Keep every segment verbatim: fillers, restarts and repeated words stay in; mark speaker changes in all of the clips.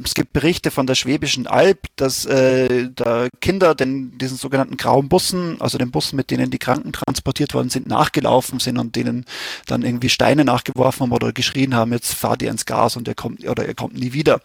Speaker 1: es gibt Berichte von der Schwäbischen Alb, dass äh, da Kinder den, diesen sogenannten grauen Bussen, also den Bussen, mit denen die Kranken transportiert worden sind, nachgelaufen sind und denen dann irgendwie Steine nachgeworfen haben oder geschrien haben, jetzt fahrt ihr ins Gas und ihr kommt oder ihr kommt nie wieder.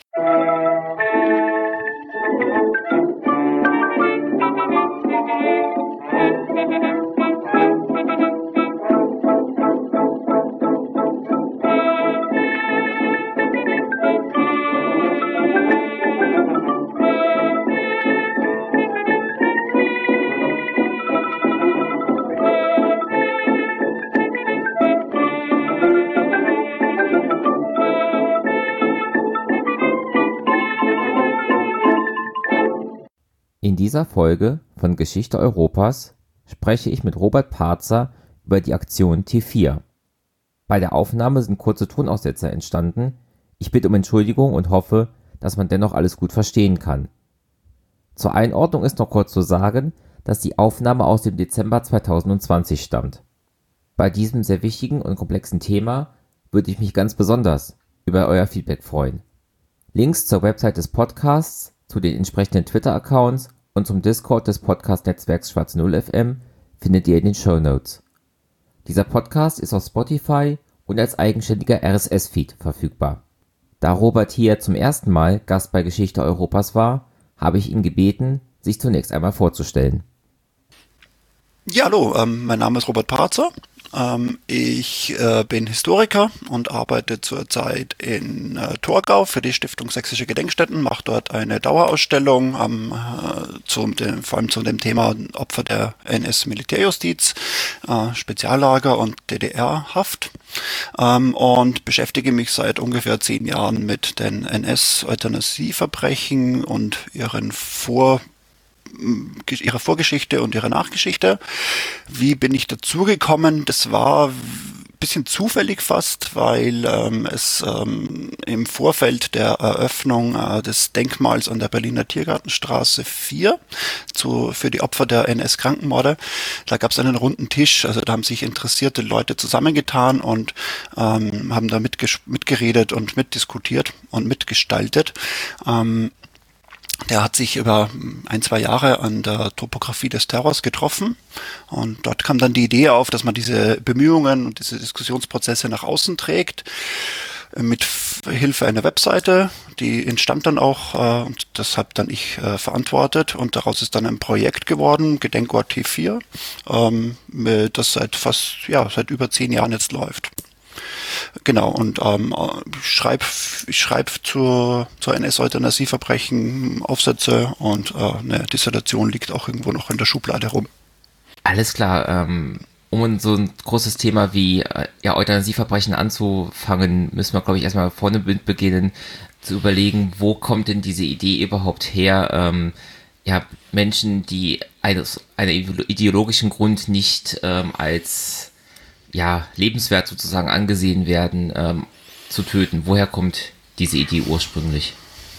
Speaker 2: In dieser Folge von Geschichte Europas spreche ich mit Robert Parzer über die Aktion T vier. Bei der Aufnahme sind kurze Tonaussetzer entstanden. Ich bitte um Entschuldigung und hoffe, dass man dennoch alles gut verstehen kann. Zur Einordnung ist noch kurz zu sagen, dass die Aufnahme aus dem Dezember zweitausendzwanzig stammt. Bei diesem sehr wichtigen und komplexen Thema würde ich mich ganz besonders über euer Feedback freuen. Links zur Website des Podcasts, zu den entsprechenden Twitter-Accounts und zum Discord des Podcast-Netzwerks Schwarz Null F M findet ihr in den Shownotes. Dieser Podcast ist auf Spotify und als eigenständiger R S S-Feed verfügbar. Da Robert hier zum ersten Mal Gast bei Geschichte Europas war, habe ich ihn gebeten, sich zunächst einmal vorzustellen.
Speaker 1: Ja, hallo, ähm, mein Name ist Robert Parzer. Ähm, ich äh, bin Historiker und arbeite zurzeit in äh, Torgau für die Stiftung Sächsische Gedenkstätten, mache dort eine Dauerausstellung, ähm, äh, zum, dem, vor allem zu dem Thema Opfer der N S-Militärjustiz, äh, Speziallager und D D R-Haft, ähm, und beschäftige mich seit ungefähr zehn Jahren mit den N S-Euthanasieverbrechen und ihren Vor ihrer Vorgeschichte und ihrer Nachgeschichte. Wie bin ich dazugekommen? Das war ein bisschen zufällig fast, weil ähm, es ähm, im Vorfeld der Eröffnung äh, des Denkmals an der Berliner Tiergartenstraße vier zu, für die Opfer der N S-Krankenmorde, da gab es einen runden Tisch, also da haben sich interessierte Leute zusammengetan und ähm, haben da mitges- mitgeredet und mitdiskutiert und mitgestaltet. Ähm, Der hat sich über ein, zwei Jahre an der Topographie des Terrors getroffen und dort kam dann die Idee auf, dass man diese Bemühungen und diese Diskussionsprozesse nach außen trägt mit Hilfe einer Webseite, die entstand dann auch äh, und das habe dann ich äh, verantwortet und daraus ist dann ein Projekt geworden, Gedenkort T vier, ähm, das seit fast, ja, seit über zehn Jahren jetzt läuft. Genau, und ähm, ich schreibe ich schreib zur, zur N S-Euthanasieverbrechen Aufsätze und äh, eine Dissertation liegt auch irgendwo noch in der Schublade rum.
Speaker 2: Alles klar, ähm, um so ein großes Thema wie äh, ja, Euthanasieverbrechen anzufangen, müssen wir, glaube ich, erstmal vorne beginnen, zu überlegen, wo kommt denn diese Idee überhaupt her, ähm, ja, Menschen, die aus einem ideologischen Grund nicht ähm, als ja, lebenswert sozusagen angesehen werden, ähm, zu töten. Woher kommt diese Idee ursprünglich?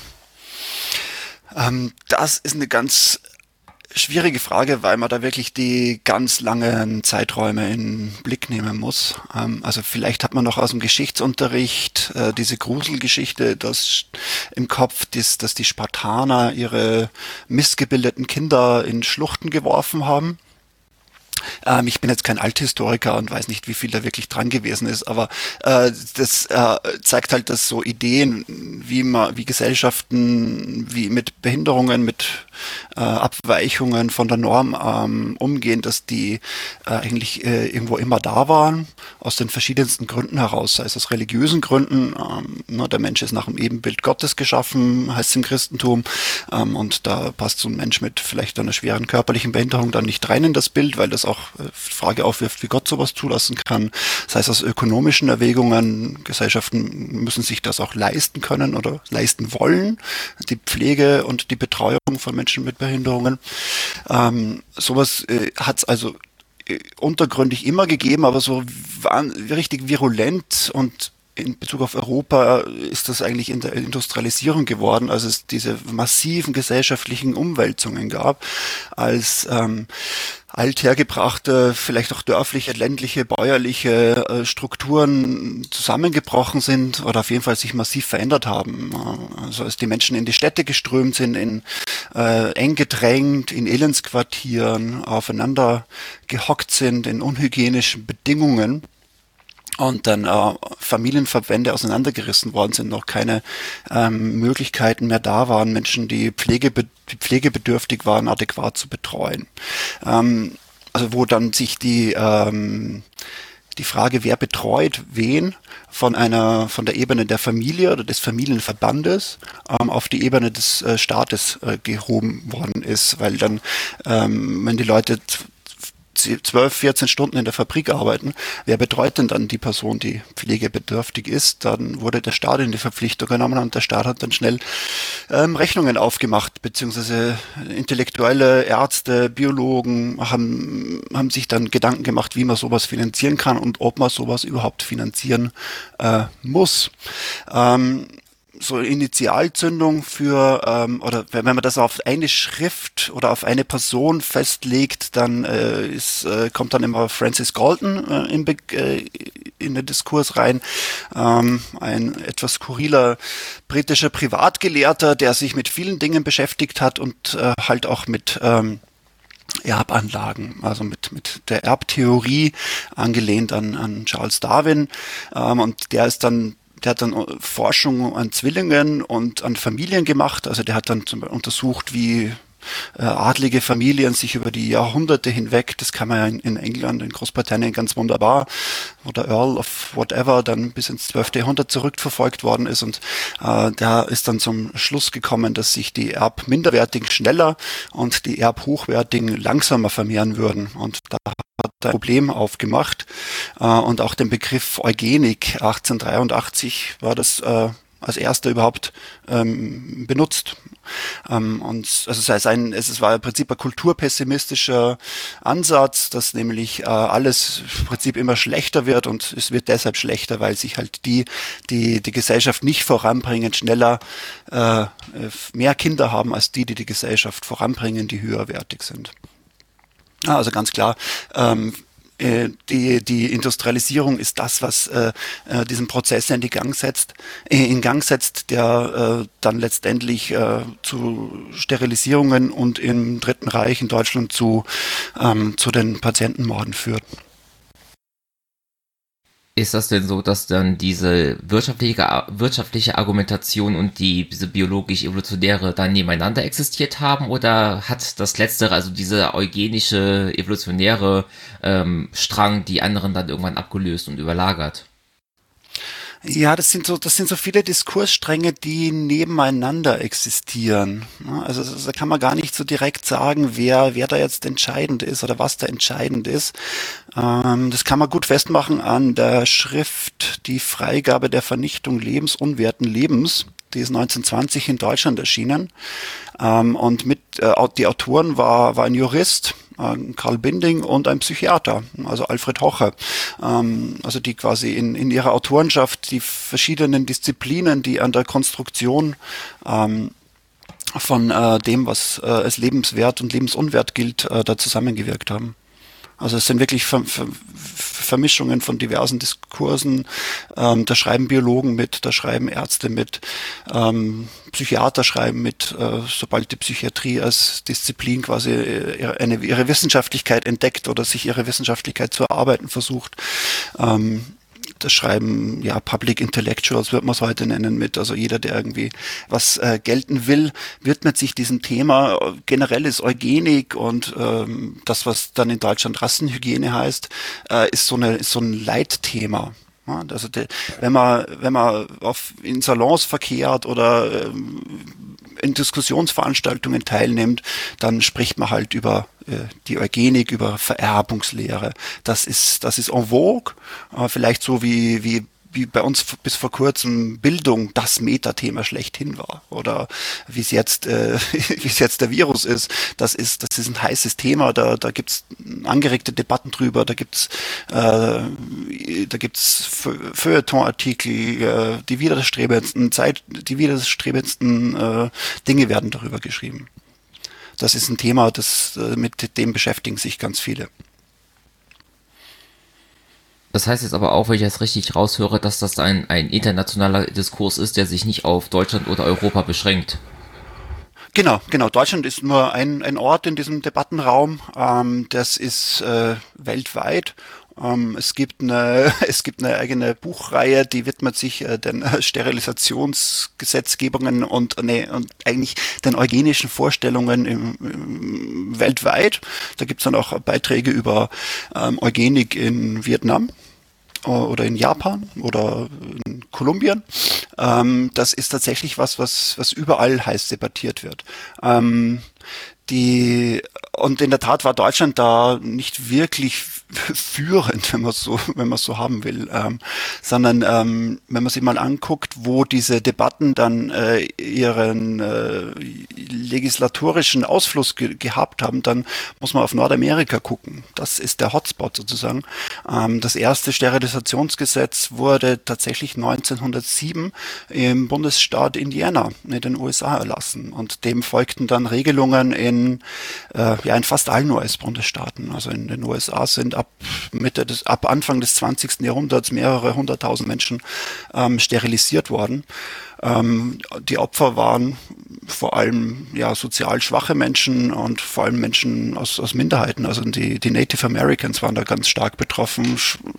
Speaker 1: Ähm, das ist eine ganz schwierige Frage, weil man da wirklich die ganz langen Zeiträume in den Blick nehmen muss. Ähm, also vielleicht hat man noch aus dem Geschichtsunterricht äh, diese Gruselgeschichte das im Kopf, dass, dass die Spartaner ihre missgebildeten Kinder in Schluchten geworfen haben. Ähm, ich bin jetzt kein Althistoriker und weiß nicht, wie viel da wirklich dran gewesen ist, aber äh, das äh, zeigt halt, dass so Ideen, wie man, wie Gesellschaften, wie mit Behinderungen, mit äh, Abweichungen von der Norm ähm, umgehen, dass die äh, eigentlich äh, irgendwo immer da waren, aus den verschiedensten Gründen heraus, sei es aus religiösen Gründen, ähm, ne, der Mensch ist nach dem Ebenbild Gottes geschaffen, heißt es im Christentum, ähm, und da passt so ein Mensch mit vielleicht einer schweren körperlichen Behinderung dann nicht rein in das Bild, weil das auch Frage aufwirft, wie Gott sowas zulassen kann. Das heißt, aus ökonomischen Erwägungen, Gesellschaften müssen sich das auch leisten können oder leisten wollen, die Pflege und die Betreuung von Menschen mit Behinderungen. Ähm, sowas äh, hat es also äh, untergründig immer gegeben, aber so war, richtig virulent und in Bezug auf Europa ist das eigentlich in der Industrialisierung geworden, als es diese massiven gesellschaftlichen Umwälzungen gab, als ähm, althergebrachte, vielleicht auch dörfliche, ländliche, bäuerliche äh, Strukturen zusammengebrochen sind oder auf jeden Fall sich massiv verändert haben. Also als die Menschen in die Städte geströmt sind, in äh, eng gedrängt, in Elendsquartieren, aufeinander gehockt sind, in unhygienischen Bedingungen. Und dann äh, Familienverbände auseinandergerissen worden sind, noch keine ähm, Möglichkeiten mehr da waren, Menschen, die, Pflegebe die pflegebedürftig waren, adäquat zu betreuen. Ähm, also wo dann sich die ähm, die Frage, wer betreut wen, von einer von der Ebene der Familie oder des Familienverbandes ähm, auf die Ebene des äh, Staates äh, gehoben worden ist, weil dann, ähm, wenn die Leute zwölf, vierzehn Stunden in der Fabrik arbeiten, wer betreut denn dann die Person, die pflegebedürftig ist? Dann wurde der Staat in die Verpflichtung genommen und der Staat hat dann schnell ähm, Rechnungen aufgemacht, beziehungsweise intellektuelle Ärzte, Biologen haben, haben sich dann Gedanken gemacht, wie man sowas finanzieren kann und ob man sowas überhaupt finanzieren äh, muss. Ähm, so Initialzündung für, ähm, oder wenn man das auf eine Schrift oder auf eine Person festlegt, dann äh, ist, äh, kommt dann immer Francis Galton äh, in, äh, in den Diskurs rein, ähm, ein etwas skurriler britischer Privatgelehrter, der sich mit vielen Dingen beschäftigt hat und äh, halt auch mit ähm, Erbanlagen, also mit, mit der Erbtheorie, angelehnt an, an Charles Darwin, ähm, und der ist dann Der hat dann Forschung an Zwillingen und an Familien gemacht. Also der hat dann zum Beispiel untersucht, wie äh, adlige Familien sich über die Jahrhunderte hinweg, das kann man ja in, in England, in Großbritannien ganz wunderbar, wo der Earl of whatever dann bis ins zwölfte Jahrhundert zurückverfolgt worden ist. Und äh, der ist dann zum Schluss gekommen, dass sich die Erbminderwertigen schneller und die Erbhochwertigen langsamer vermehren würden. Und da hat er ein Problem aufgemacht, äh, und auch den Begriff Eugenik achtzehnhundertdreiundachtzig war das äh, als erster überhaupt ähm, benutzt. Ähm, und also es heißt ein, es war im Prinzip ein kulturpessimistischer Ansatz, dass nämlich äh, alles im Prinzip immer schlechter wird, und es wird deshalb schlechter, weil sich halt die, die die Gesellschaft nicht voranbringen, schneller äh, mehr Kinder haben als die, die die Gesellschaft voranbringen, die höherwertig sind. Also ganz klar, ähm, die die Industrialisierung ist das, was äh, diesen Prozess in die Gang setzt, äh, in Gang setzt, der äh, dann letztendlich äh, zu Sterilisierungen und im Dritten Reich in Deutschland zu ähm, zu den Patientenmorden führt.
Speaker 2: Ist das denn so, dass dann diese wirtschaftliche, wirtschaftliche Argumentation und die, diese biologisch-evolutionäre dann nebeneinander existiert haben, oder hat das Letztere, also dieser eugenische, evolutionäre ähm, Strang, die anderen dann irgendwann abgelöst und überlagert?
Speaker 1: Ja, das sind so, das sind so viele Diskursstränge, die nebeneinander existieren. Also da kann man gar nicht so direkt sagen, wer, wer da jetzt entscheidend ist oder was da entscheidend ist. Ähm, das kann man gut festmachen an der Schrift Die Freigabe der Vernichtung lebensunwerten Lebens. Die ist neunzehnhundertzwanzig in Deutschland erschienen. Ähm, und mit äh, die Autoren war, war ein Jurist, Karl Binding, und ein Psychiater, also Alfred Hoche, ähm, also die quasi in, in ihrer Autorenschaft die verschiedenen Disziplinen, die an der Konstruktion ähm, von äh, dem, was äh, als lebenswert und lebensunwert gilt, äh, da zusammengewirkt haben. Also es sind wirklich Ver Ver Vermischungen von diversen Diskursen. Ähm, da schreiben Biologen mit, da schreiben Ärzte mit, ähm, Psychiater schreiben mit, äh, sobald die Psychiatrie als Disziplin quasi ihre, eine, ihre Wissenschaftlichkeit entdeckt oder sich ihre Wissenschaftlichkeit zu erarbeiten versucht. Ähm, Das schreiben, ja, Public Intellectuals wird man es heute nennen mit, also jeder, der irgendwie was äh, gelten will, widmet sich diesem Thema. Generell ist Eugenik und ähm, das, was dann in Deutschland Rassenhygiene heißt, äh, ist so eine, ist so ein Leitthema. Ja, also de, wenn man, wenn man auf, in Salons verkehrt oder ähm, in Diskussionsveranstaltungen teilnimmt, dann spricht man halt über äh, die Eugenik, über Vererbungslehre. Das ist, das ist en vogue, äh, vielleicht so wie, wie wie bei uns bis vor kurzem Bildung das Metathema schlechthin war oder wie es jetzt äh, wie es jetzt der Virus ist. Das ist das ist ein heißes Thema. Da da gibt's angeregte Debatten drüber. Da gibt's äh, da gibt's Feuilleton-Artikel. Äh, die widerstrebendsten Zeit die widerstrebendsten äh, Dinge werden darüber geschrieben. Das ist ein Thema, das äh, mit dem beschäftigen sich ganz viele.
Speaker 2: Das heißt jetzt aber auch, wenn ich das richtig raushöre, dass das ein, ein internationaler Diskurs ist, der sich nicht auf Deutschland oder Europa beschränkt.
Speaker 1: Genau, genau. Deutschland ist nur ein, ein Ort in diesem Debattenraum. Ähm, das ist äh, weltweit. Ähm, es gibt eine, es gibt eine eigene Buchreihe, die widmet sich äh, den äh, Sterilisationsgesetzgebungen und, nee, und eigentlich den eugenischen Vorstellungen im, im, weltweit. Da gibt's dann auch Beiträge über ähm, Eugenik in Vietnam oder in Japan oder in Kolumbien. Ähm, das ist tatsächlich was, was, was überall heiß debattiert wird. Ähm, die, und in der Tat war Deutschland da nicht wirklich führend, wenn man so, wenn man so haben will, ähm, sondern ähm, wenn man sich mal anguckt, wo diese Debatten dann äh, ihren äh, legislatorischen Ausfluss ge gehabt haben, dann muss man auf Nordamerika gucken. Das ist der Hotspot sozusagen. Ähm, das erste Sterilisationsgesetz wurde tatsächlich neunzehnhundertsieben im Bundesstaat Indiana in den U S A erlassen und dem folgten dann Regelungen in äh, ja in fast allen U S-Bundesstaaten. Also in den U S A sind ab Mitte des, ab Anfang des zwanzigsten Jahrhunderts mehrere hunderttausend Menschen ähm, sterilisiert worden. Ähm, die Opfer waren vor allem ja sozial schwache Menschen und vor allem Menschen aus, aus Minderheiten. Also die, die Native Americans waren da ganz stark betroffen.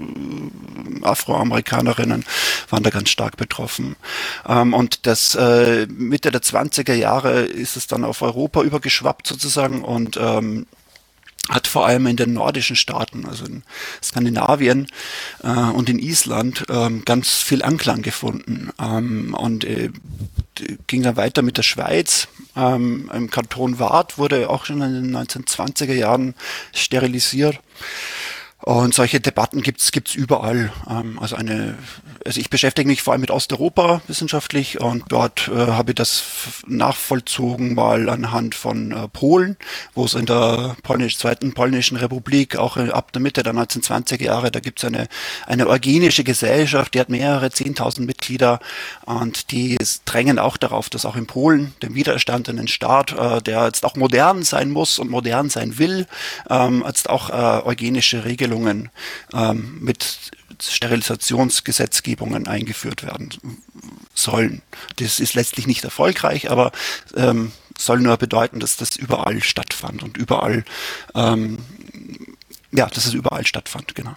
Speaker 1: Afroamerikanerinnen waren da ganz stark betroffen. Ähm, und das äh, Mitte der zwanziger Jahre ist es dann auf Europa übergeschwappt sozusagen und ähm, hat vor allem in den nordischen Staaten, also in Skandinavien äh, und in Island, ähm, ganz viel Anklang gefunden. Ähm, und äh, ging dann weiter mit der Schweiz. Ähm, Im Kanton Waadt wurde auch schon in den neunzehnhundertzwanziger Jahren sterilisiert. Und solche Debatten gibt's gibt's überall. Ähm, also eine, also ich beschäftige mich vor allem mit Osteuropa wissenschaftlich und dort äh, habe ich das nachvollzogen mal anhand von äh, Polen, wo es in der polnisch, zweiten polnischen Republik auch äh, ab der Mitte der neunzehnhundertzwanziger Jahre, da gibt's eine eine eugenische Gesellschaft, die hat mehrere zehntausend Mitglieder und die drängen auch darauf, dass auch in Polen, dem widerstandenen Staat, äh, der jetzt auch modern sein muss und modern sein will, ähm, jetzt auch äh, eugenische Regelungen ähm, mit Sterilisationsgesetzgebungen eingeführt werden sollen. Das ist letztlich nicht erfolgreich, aber ähm, soll nur bedeuten, dass das überall stattfand und überall, ähm, ja, dass es überall stattfand, genau.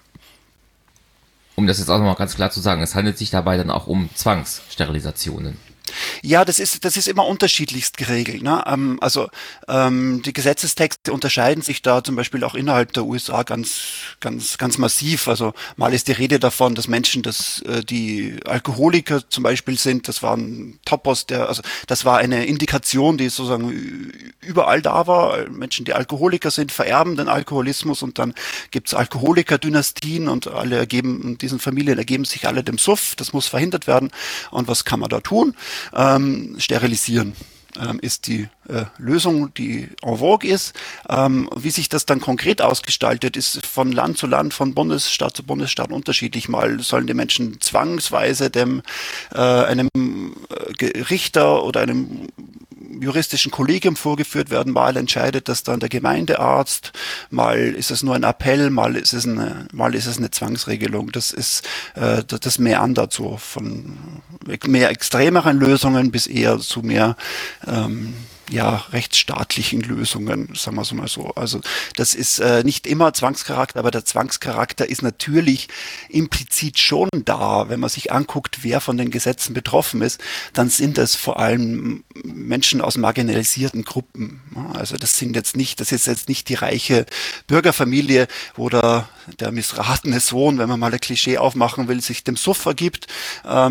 Speaker 2: Um das jetzt auch nochmal ganz klar zu sagen, es handelt sich dabei dann auch um Zwangssterilisationen.
Speaker 1: Ja, das ist das ist immer unterschiedlichst geregelt. Ne? Ähm, also ähm, die Gesetzestexte unterscheiden sich da zum Beispiel auch innerhalb der U S A ganz ganz ganz massiv. Also mal ist die Rede davon, dass Menschen, dass äh, die Alkoholiker zum Beispiel sind, das war ein Topos, der also das war eine Indikation, die sozusagen überall da war. Menschen, die Alkoholiker sind, vererben den Alkoholismus und dann gibt's Alkoholiker-Dynastien und alle ergeben diesen Familien ergeben sich alle dem Suff. Das muss verhindert werden. Und was kann man da tun? Ähm, sterilisieren ähm, ist die äh, Lösung, die en vogue ist. Ähm, wie sich das dann konkret ausgestaltet, ist von Land zu Land, von Bundesstaat zu Bundesstaat unterschiedlich. Mal sollen die Menschen zwangsweise dem äh, einem äh, Richter oder einem juristischen Kollegium vorgeführt werden. Mal entscheidet das dann der Gemeindearzt, mal ist es nur ein Appell, mal ist es eine, mal ist es eine Zwangsregelung. Das ist äh, das meandert so von mehr extremeren Lösungen bis eher zu mehr ähm, ja, rechtsstaatlichen Lösungen, sagen wir es mal so. Also das ist äh, nicht immer Zwangscharakter, aber der Zwangscharakter ist natürlich implizit schon da. Wenn man sich anguckt, wer von den Gesetzen betroffen ist, dann sind es vor allem Menschen aus marginalisierten Gruppen. Also das sind jetzt nicht, das ist jetzt nicht die reiche Bürgerfamilie, wo der, der missratene Sohn, wenn man mal ein Klischee aufmachen will, sich dem Suff ergibt. Ähm,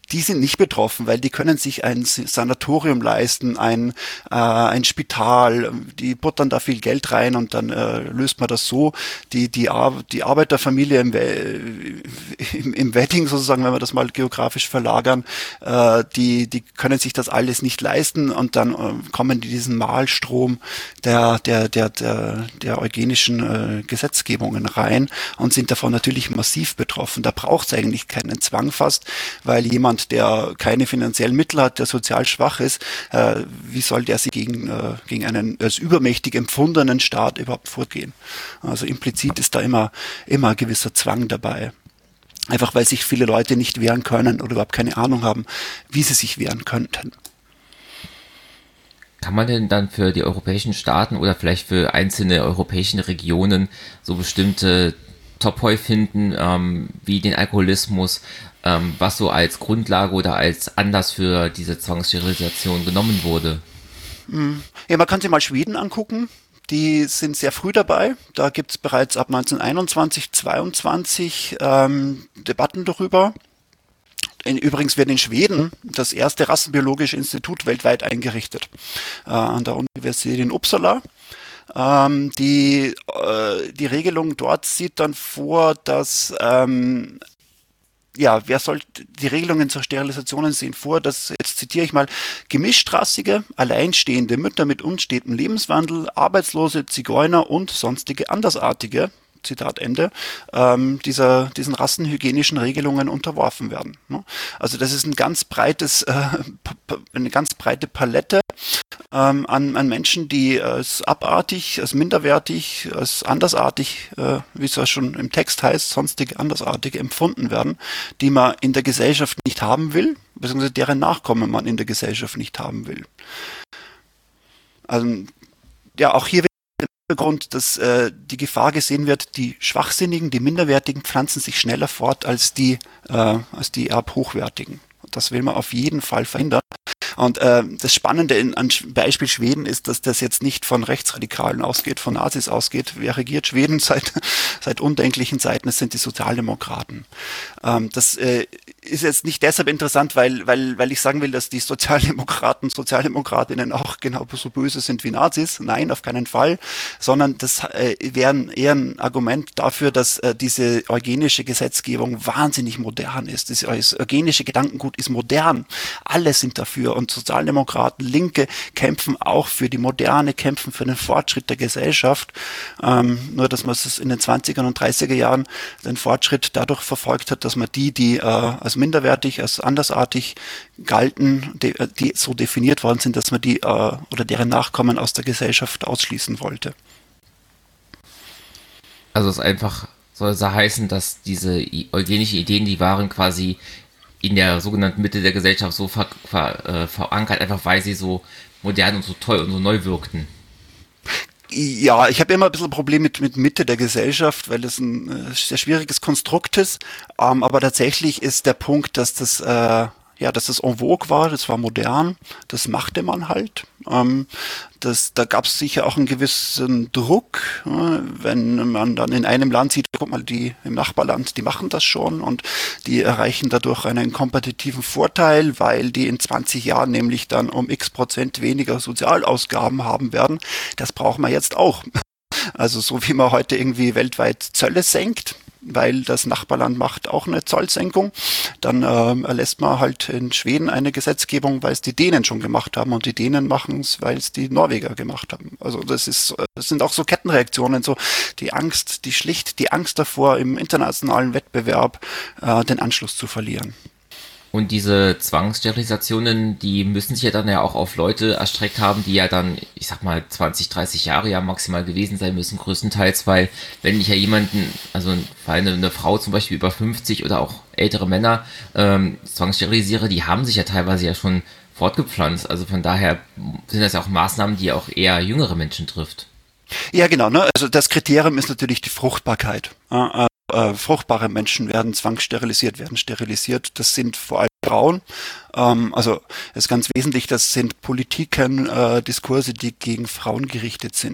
Speaker 1: die sind nicht betroffen, weil die können sich ein Sanatorium leisten, ein, äh, ein Spital, die buttern da viel Geld rein und dann äh, löst man das so. Die, die, Ar- die Arbeiterfamilie im, We- im, im Wedding sozusagen, wenn wir das mal geografisch verlagern, äh, die, die können sich das alles nicht leisten und dann äh, kommen die diesen Mahlstrom der, der, der, der, der eugenischen äh, Gesetzgebungen rein und sind davon natürlich massiv betroffen. Da braucht es eigentlich keinen Zwang fast, weil jemand, der keine finanziellen Mittel hat, der sozial schwach ist, äh, wie soll der sich gegen, äh, gegen einen als übermächtig empfundenen Staat überhaupt vorgehen? Also implizit ist da immer, immer ein gewisser Zwang dabei. Einfach weil sich viele Leute nicht wehren können oder überhaupt keine Ahnung haben, wie sie sich wehren könnten.
Speaker 2: Kann man denn dann für die europäischen Staaten oder vielleicht für einzelne europäische Regionen so bestimmte Topoi finden, ähm, wie den Alkoholismus, ähm, was so als Grundlage oder als Anlass für diese Zwangssterilisation genommen wurde?
Speaker 1: Ja, man kann sich mal Schweden angucken. Die sind sehr früh dabei. Da gibt es bereits ab neunzehnhunderteinundzwanzig, zweiundzwanzig ähm, Debatten darüber. In, übrigens wird in Schweden das erste rassenbiologische Institut weltweit eingerichtet, äh, an der Universität in Uppsala. Ähm, die, äh, die Regelung dort sieht dann vor, dass ähm, ja, wer soll die Regelungen zur Sterilisation sehen vor, dass, jetzt zitiere ich mal, gemischtrassige, alleinstehende Mütter mit unstetem Lebenswandel, Arbeitslose, Zigeuner und sonstige Andersartige, Zitat Ende, ähm, dieser, diesen rassenhygienischen Regelungen unterworfen werden. Ne? Also das ist ein ganz breites, äh, eine ganz breite Palette ähm, an, an Menschen, die als abartig, als minderwertig, als andersartig, äh, wie es ja schon im Text heißt, sonstige Andersartige empfunden werden, die man in der Gesellschaft nicht haben will, beziehungsweise deren Nachkommen man in der Gesellschaft nicht haben will. Also ja, auch hier Grund, dass äh, die Gefahr gesehen wird, die Schwachsinnigen, die Minderwertigen pflanzen sich schneller fort als die, äh, als die Erbhochwertigen. Das will man auf jeden Fall verhindern. Und äh, das Spannende in, an Beispiel Schweden ist, dass das jetzt nicht von Rechtsradikalen ausgeht, von Nazis ausgeht. Wer regiert Schweden seit, seit undenklichen Zeiten? Es sind die Sozialdemokraten. Ähm, das äh, ist jetzt nicht deshalb interessant, weil, weil, weil ich sagen will, dass die Sozialdemokraten, Sozialdemokratinnen auch genau so böse sind wie Nazis. Nein, auf keinen Fall. Sondern das äh, wäre eher ein Argument dafür, dass äh, diese eugenische Gesetzgebung wahnsinnig modern ist. Das, das eugenische Gedankengut ist modern. Alle sind dafür. Und Sozialdemokraten, Linke kämpfen auch für die Moderne, kämpfen für den Fortschritt der Gesellschaft. Ähm, nur, dass man es in den zwanziger und dreißiger Jahren den Fortschritt dadurch verfolgt hat, dass man die, die äh, als minderwertig, als andersartig galten, die, die so definiert worden sind, dass man die äh, oder deren Nachkommen aus der Gesellschaft ausschließen wollte.
Speaker 2: Also es einfach soll es heißen, dass diese eugenischen Ideen, die waren quasi in der sogenannten Mitte der Gesellschaft so ver, ver, äh, verankert, einfach weil sie so modern und so toll und so neu wirkten.
Speaker 1: Ja, ich habe immer ein bisschen ein Problem mit, mit Mitte der Gesellschaft, weil das ein äh, sehr schwieriges Konstrukt ist. Ähm, aber tatsächlich ist der Punkt, dass das, äh, ja, dass das en vogue war, das war modern, das machte man halt. Ähm, das, da gab es sicher auch einen gewissen Druck, äh, wenn man dann in einem Land sieht, guck mal, die im Nachbarland, die machen das schon und die erreichen dadurch einen kompetitiven Vorteil, weil die in zwanzig Jahren nämlich dann um x Prozent weniger Sozialausgaben haben werden. Das brauchen wir jetzt auch. Also so wie man heute irgendwie weltweit Zölle senkt, weil das Nachbarland macht auch eine Zollsenkung, dann ähm, erlässt man halt in Schweden eine Gesetzgebung, weil es die Dänen schon gemacht haben und die Dänen machen es, weil es die Norweger gemacht haben. Also das ist, das sind auch so Kettenreaktionen, so die Angst, die schlicht die Angst davor, im internationalen Wettbewerb äh, den Anschluss zu verlieren.
Speaker 2: Und diese Zwangssterilisationen, die müssen sich ja dann ja auch auf Leute erstreckt haben, die ja dann, ich sag mal, zwanzig, dreißig Jahre ja maximal gewesen sein müssen, größtenteils, weil wenn ich ja jemanden, also eine, eine Frau zum Beispiel über fünfzig oder auch ältere Männer ähm, zwangssterilisiere, die haben sich ja teilweise ja schon fortgepflanzt. Also von daher sind das ja auch Maßnahmen, die auch eher jüngere Menschen trifft.
Speaker 1: Ja, genau. Ne? Also das Kriterium ist natürlich die Fruchtbarkeit. Äh, äh, fruchtbare Menschen werden zwangssterilisiert, werden sterilisiert. Das sind vor allem Frauen. Ähm, also es ist ganz wesentlich, das sind Politiken, äh, Diskurse, die gegen Frauen gerichtet sind.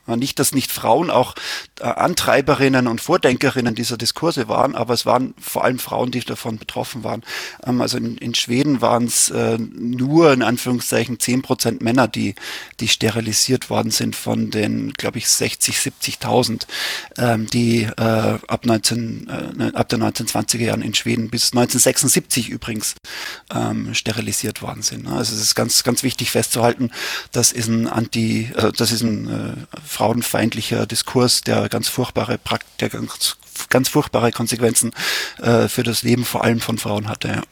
Speaker 1: Nicht, dass nicht Frauen auch äh, Antreiberinnen und Vordenkerinnen dieser Diskurse waren, aber es waren vor allem Frauen, die davon betroffen waren. Ähm, also in, in Schweden waren es äh, nur in Anführungszeichen zehn Prozent Männer, die, die sterilisiert worden sind von den, glaube ich, sechzig, siebzigtausend, ähm, die äh, ab, neunzehn, äh, ab den neunzehnhundertzwanziger Jahren in Schweden bis neunzehnhundertsechsundsiebzig übrigens ähm, sterilisiert worden sind. Also es ist ganz, ganz wichtig festzuhalten, das ist ein Anti, äh, das ist ein äh, frauenfeindlicher Diskurs, der ganz furchtbare, der ganz, ganz furchtbare Konsequenzen äh, für das Leben vor allem von Frauen hatte. Ja.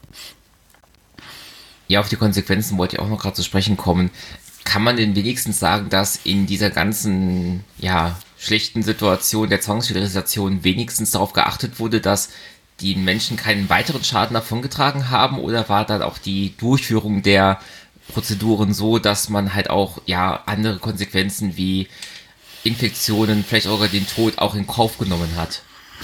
Speaker 2: Ja, auf die Konsequenzen wollte ich auch noch gerade zu sprechen kommen. Kann man denn wenigstens sagen, dass in dieser ganzen, ja, schlechten Situation der Zwangssterilisation wenigstens darauf geachtet wurde, dass die Menschen keinen weiteren Schaden davongetragen haben, oder war dann auch die Durchführung der Prozeduren so, dass man halt auch, ja, andere Konsequenzen wie Infektionen, vielleicht sogar den Tod auch in Kauf genommen hat?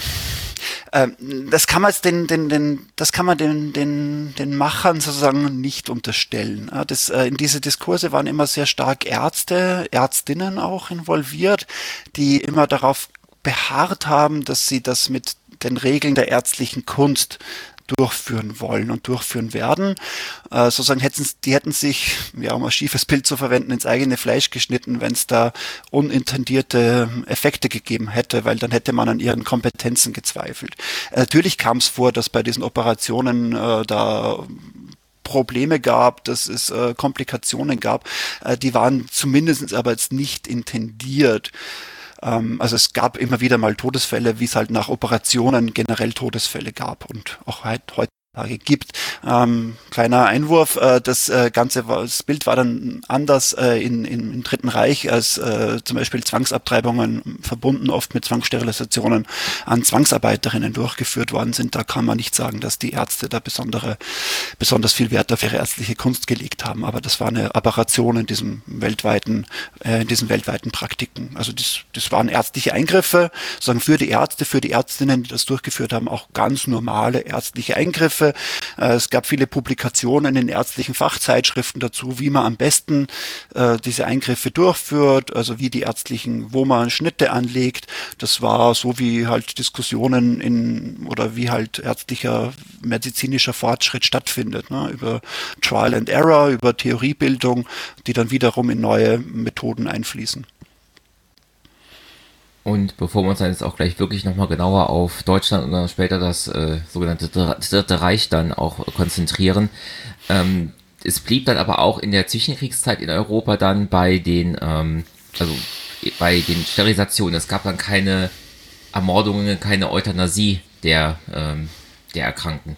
Speaker 1: Ähm, das kann man jetzt den, den, den, das kann man den, den, den Machern sozusagen nicht unterstellen. Das, äh, in diese Diskurse waren immer sehr stark Ärzte, Ärztinnen auch involviert, die immer darauf beharrt haben, dass sie das mit den Regeln der ärztlichen Kunst durchführen wollen und durchführen werden. Äh, sozusagen hätten die hätten sich, ja, um ein schiefes Bild zu verwenden, ins eigene Fleisch geschnitten, wenn es da unintendierte Effekte gegeben hätte, weil dann hätte man an ihren Kompetenzen gezweifelt. Äh, natürlich kam es vor, dass bei diesen Operationen äh, da Probleme gab, dass es äh, Komplikationen gab. Äh, die waren zumindest aber jetzt nicht intendiert. Also es gab immer wieder mal Todesfälle, wie es halt nach Operationen generell Todesfälle gab und auch halt heute gibt. Ähm, kleiner Einwurf, äh, das äh, ganze war, das Bild war dann anders äh, in, in, im Dritten Reich, als äh, zum Beispiel Zwangsabtreibungen verbunden oft mit Zwangssterilisationen an Zwangsarbeiterinnen durchgeführt worden sind. Da kann man nicht sagen, dass die Ärzte da besondere, besonders viel Wert auf ihre ärztliche Kunst gelegt haben, aber das war eine Aberration in diesem weltweiten, äh, in diesen weltweiten Praktiken. Also das, das waren ärztliche Eingriffe, sozusagen für die Ärzte, für die Ärztinnen, die das durchgeführt haben, auch ganz normale ärztliche Eingriffe. Es gab viele Publikationen in ärztlichen Fachzeitschriften dazu, wie man am besten äh, diese Eingriffe durchführt, also wie die ärztlichen, wo man Schnitte anlegt. Das war so wie halt Diskussionen in oder wie halt ärztlicher medizinischer Fortschritt stattfindet, ne? Über Trial and Error, über Theoriebildung, die dann wiederum in neue Methoden einfließen.
Speaker 2: Und bevor wir uns dann jetzt auch gleich wirklich nochmal genauer auf Deutschland und dann später das äh, sogenannte Dritte Reich dann auch konzentrieren, ähm, es blieb dann aber auch in der Zwischenkriegszeit in Europa dann bei den, ähm, also bei den Sterilisationen. Es gab dann keine Ermordungen, keine Euthanasie der, ähm, der Erkrankten.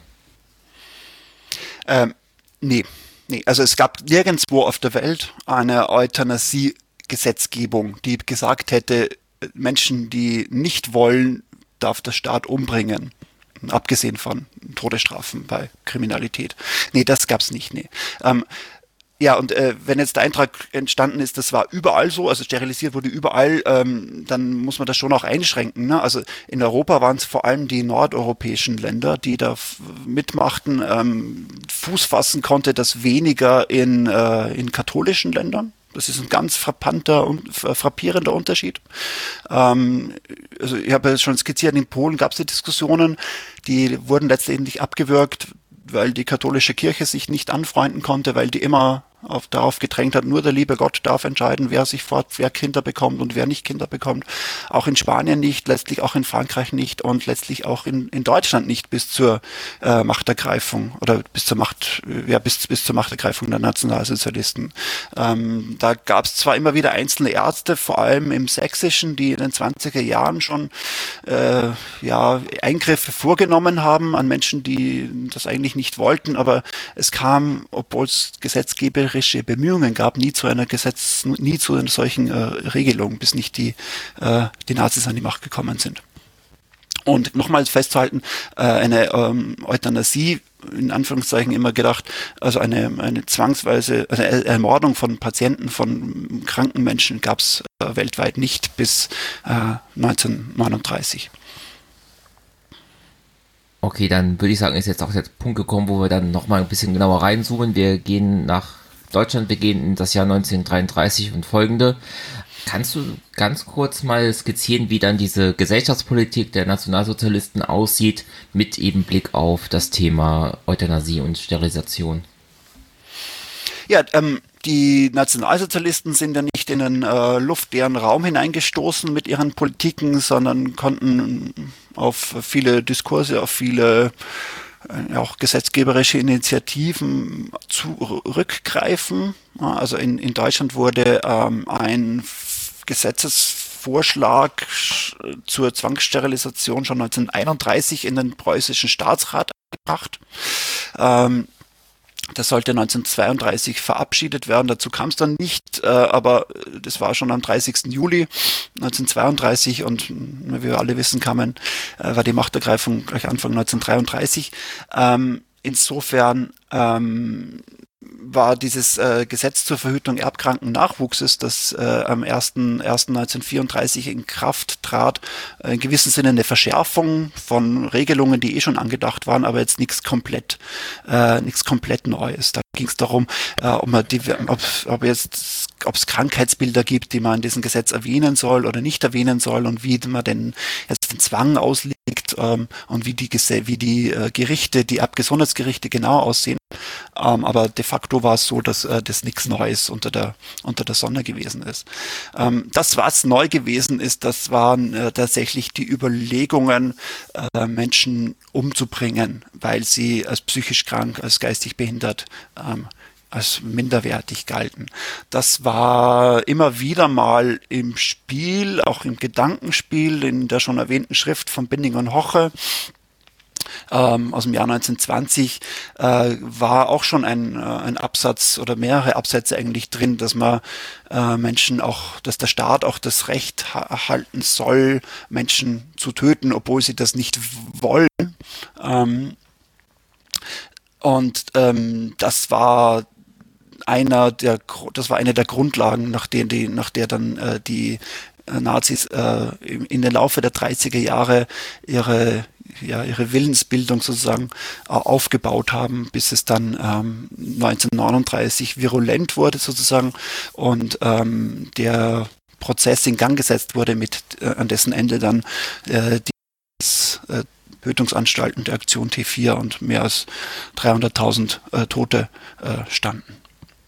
Speaker 1: Ähm, nee, nee, also es gab nirgendwo auf der Welt eine Euthanasie-Gesetzgebung, die gesagt hätte, Menschen, die nicht wollen, darf der Staat umbringen. Abgesehen von Todesstrafen bei Kriminalität. Nee, das gab's nicht, nee. Ähm, ja, und äh, wenn jetzt der Eintrag entstanden ist, das war überall so, also sterilisiert wurde überall, ähm, dann muss man das schon auch einschränken. Ne? Also in Europa waren es vor allem die nordeuropäischen Länder, die da f- mitmachten. Ähm, Fuß fassen konnte das weniger in, äh, in katholischen Ländern. Das ist ein ganz frappanter und frappierender Unterschied. Ähm, also ich habe ja schon skizziert, in Polen gab es die Diskussionen, die wurden letztendlich abgewürgt, weil die katholische Kirche sich nicht anfreunden konnte, weil die immer auf, darauf gedrängt hat, nur der liebe Gott darf entscheiden, wer sich fort, wer Kinder bekommt und wer nicht Kinder bekommt. Auch in Spanien nicht, letztlich auch in Frankreich nicht und letztlich auch in, in Deutschland nicht bis zur äh, Machtergreifung oder bis zur Macht, ja, bis, bis zur Machtergreifung der Nationalsozialisten. Ähm, da gab es zwar immer wieder einzelne Ärzte, vor allem im Sächsischen, die in den zwanziger Jahren schon äh, ja, Eingriffe vorgenommen haben an Menschen, die das eigentlich nicht wollten, aber es kam, obwohl es gesetzgeberische Bemühungen gab, nie zu einer Gesetz, nie zu einer solchen äh, Regelung, bis nicht die, äh, die Nazis an die Macht gekommen sind. Und nochmals festzuhalten, äh, eine ähm, Euthanasie, in Anführungszeichen immer gedacht, also eine, eine zwangsweise, also eine Ermordung von Patienten, von kranken Menschen gab es äh, weltweit nicht bis äh, neunzehnhundertneununddreißig.
Speaker 2: Okay, dann würde ich sagen, ist jetzt auch der Punkt gekommen, wo wir dann nochmal ein bisschen genauer reinzoomen. Wir gehen nach Deutschland, wir gehen in das Jahr neunzehnhundertdreiunddreißig und folgende. Kannst du ganz kurz mal skizzieren, wie dann diese Gesellschaftspolitik der Nationalsozialisten aussieht, mit eben Blick auf das Thema Euthanasie und Sterilisation?
Speaker 1: Ja, ähm, die Nationalsozialisten sind ja nicht in einen äh, luftleeren Raum hineingestoßen mit ihren Politiken, sondern konnten auf viele Diskurse, auf viele äh, auch gesetzgeberische Initiativen zurückgreifen. Ja, also in, in Deutschland wurde ähm, ein Gesetzesvorschlag zur Zwangssterilisation schon neunzehnhunderteinunddreißig in den preußischen Staatsrat gebracht. Ähm, Das sollte neunzehnhundertzweiunddreißig verabschiedet werden. Dazu kam es dann nicht, äh, aber das war schon am dreißigsten Juli neunzehnhundertzweiunddreißig und wie wir alle wissen, kamen, äh, war die Machtergreifung gleich Anfang neunzehnhundertdreiunddreißig. Ähm, insofern ähm, war dieses äh, Gesetz zur Verhütung erbkranken Nachwuchses, das äh, am ersten ersten neunzehnhundertvierunddreißig in Kraft trat, äh, in gewissem Sinne eine Verschärfung von Regelungen, die eh schon angedacht waren, aber jetzt nichts komplett, äh, nichts komplett Neues. Da ging es darum, äh, ob man die, ob, ob jetzt ob es Krankheitsbilder gibt, die man in diesem Gesetz erwähnen soll oder nicht erwähnen soll und wie man denn jetzt den Zwang auslegt ähm, und wie die, wie die äh, Gerichte, die Erbgesundheitsgerichte genau aussehen. Ähm, aber de facto war es so, dass äh, das nichts Neues unter der, unter der Sonne gewesen ist. Ähm, das, was neu gewesen ist, das waren äh, tatsächlich die Überlegungen, äh, Menschen umzubringen, weil sie als psychisch krank, als geistig behindert ähm, als minderwertig galten. Das war immer wieder mal im Spiel, auch im Gedankenspiel, in der schon erwähnten Schrift von Binning und Hoche ähm, aus dem Jahr neunzehnhundertzwanzig äh, war auch schon ein, äh, ein Absatz oder mehrere Absätze eigentlich drin, dass man äh, Menschen auch, dass der Staat auch das Recht ha- halten soll, Menschen zu töten, obwohl sie das nicht wollen. Ähm, und ähm, das war einer der, das war eine der Grundlagen, nach der, die, nach der dann äh, die äh, Nazis äh, in den Laufe der dreißiger Jahre ihre, ja, ihre Willensbildung sozusagen äh, aufgebaut haben, bis es dann ähm, neunzehnhundertneununddreißig virulent wurde sozusagen und ähm, der Prozess in Gang gesetzt wurde, mit äh, an dessen Ende dann äh, die äh, Tötungsanstalten der Aktion T vier und mehr als dreihunderttausend äh, Tote äh, standen.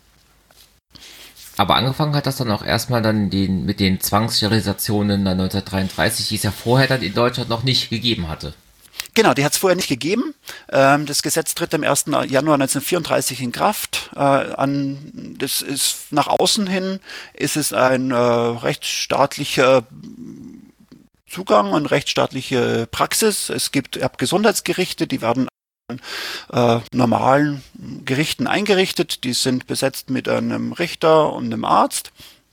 Speaker 2: Aber angefangen hat das dann auch erstmal dann den, mit den Zwangssterilisationen dann neunzehnhundertdreiunddreißig, die es ja vorher dann in Deutschland noch nicht gegeben hatte.
Speaker 1: Genau, die hat es vorher nicht gegeben. Ähm, das Gesetz tritt am ersten Januar neunzehnhundertvierunddreißig in Kraft. Äh, an, das ist nach außen hin ist es ein äh, rechtsstaatlicher Zugang und rechtsstaatliche Praxis. Es gibt Erbgesundheitsgerichte, die werden Äh, normalen Gerichten eingerichtet. Die sind besetzt mit einem Richter und einem Arzt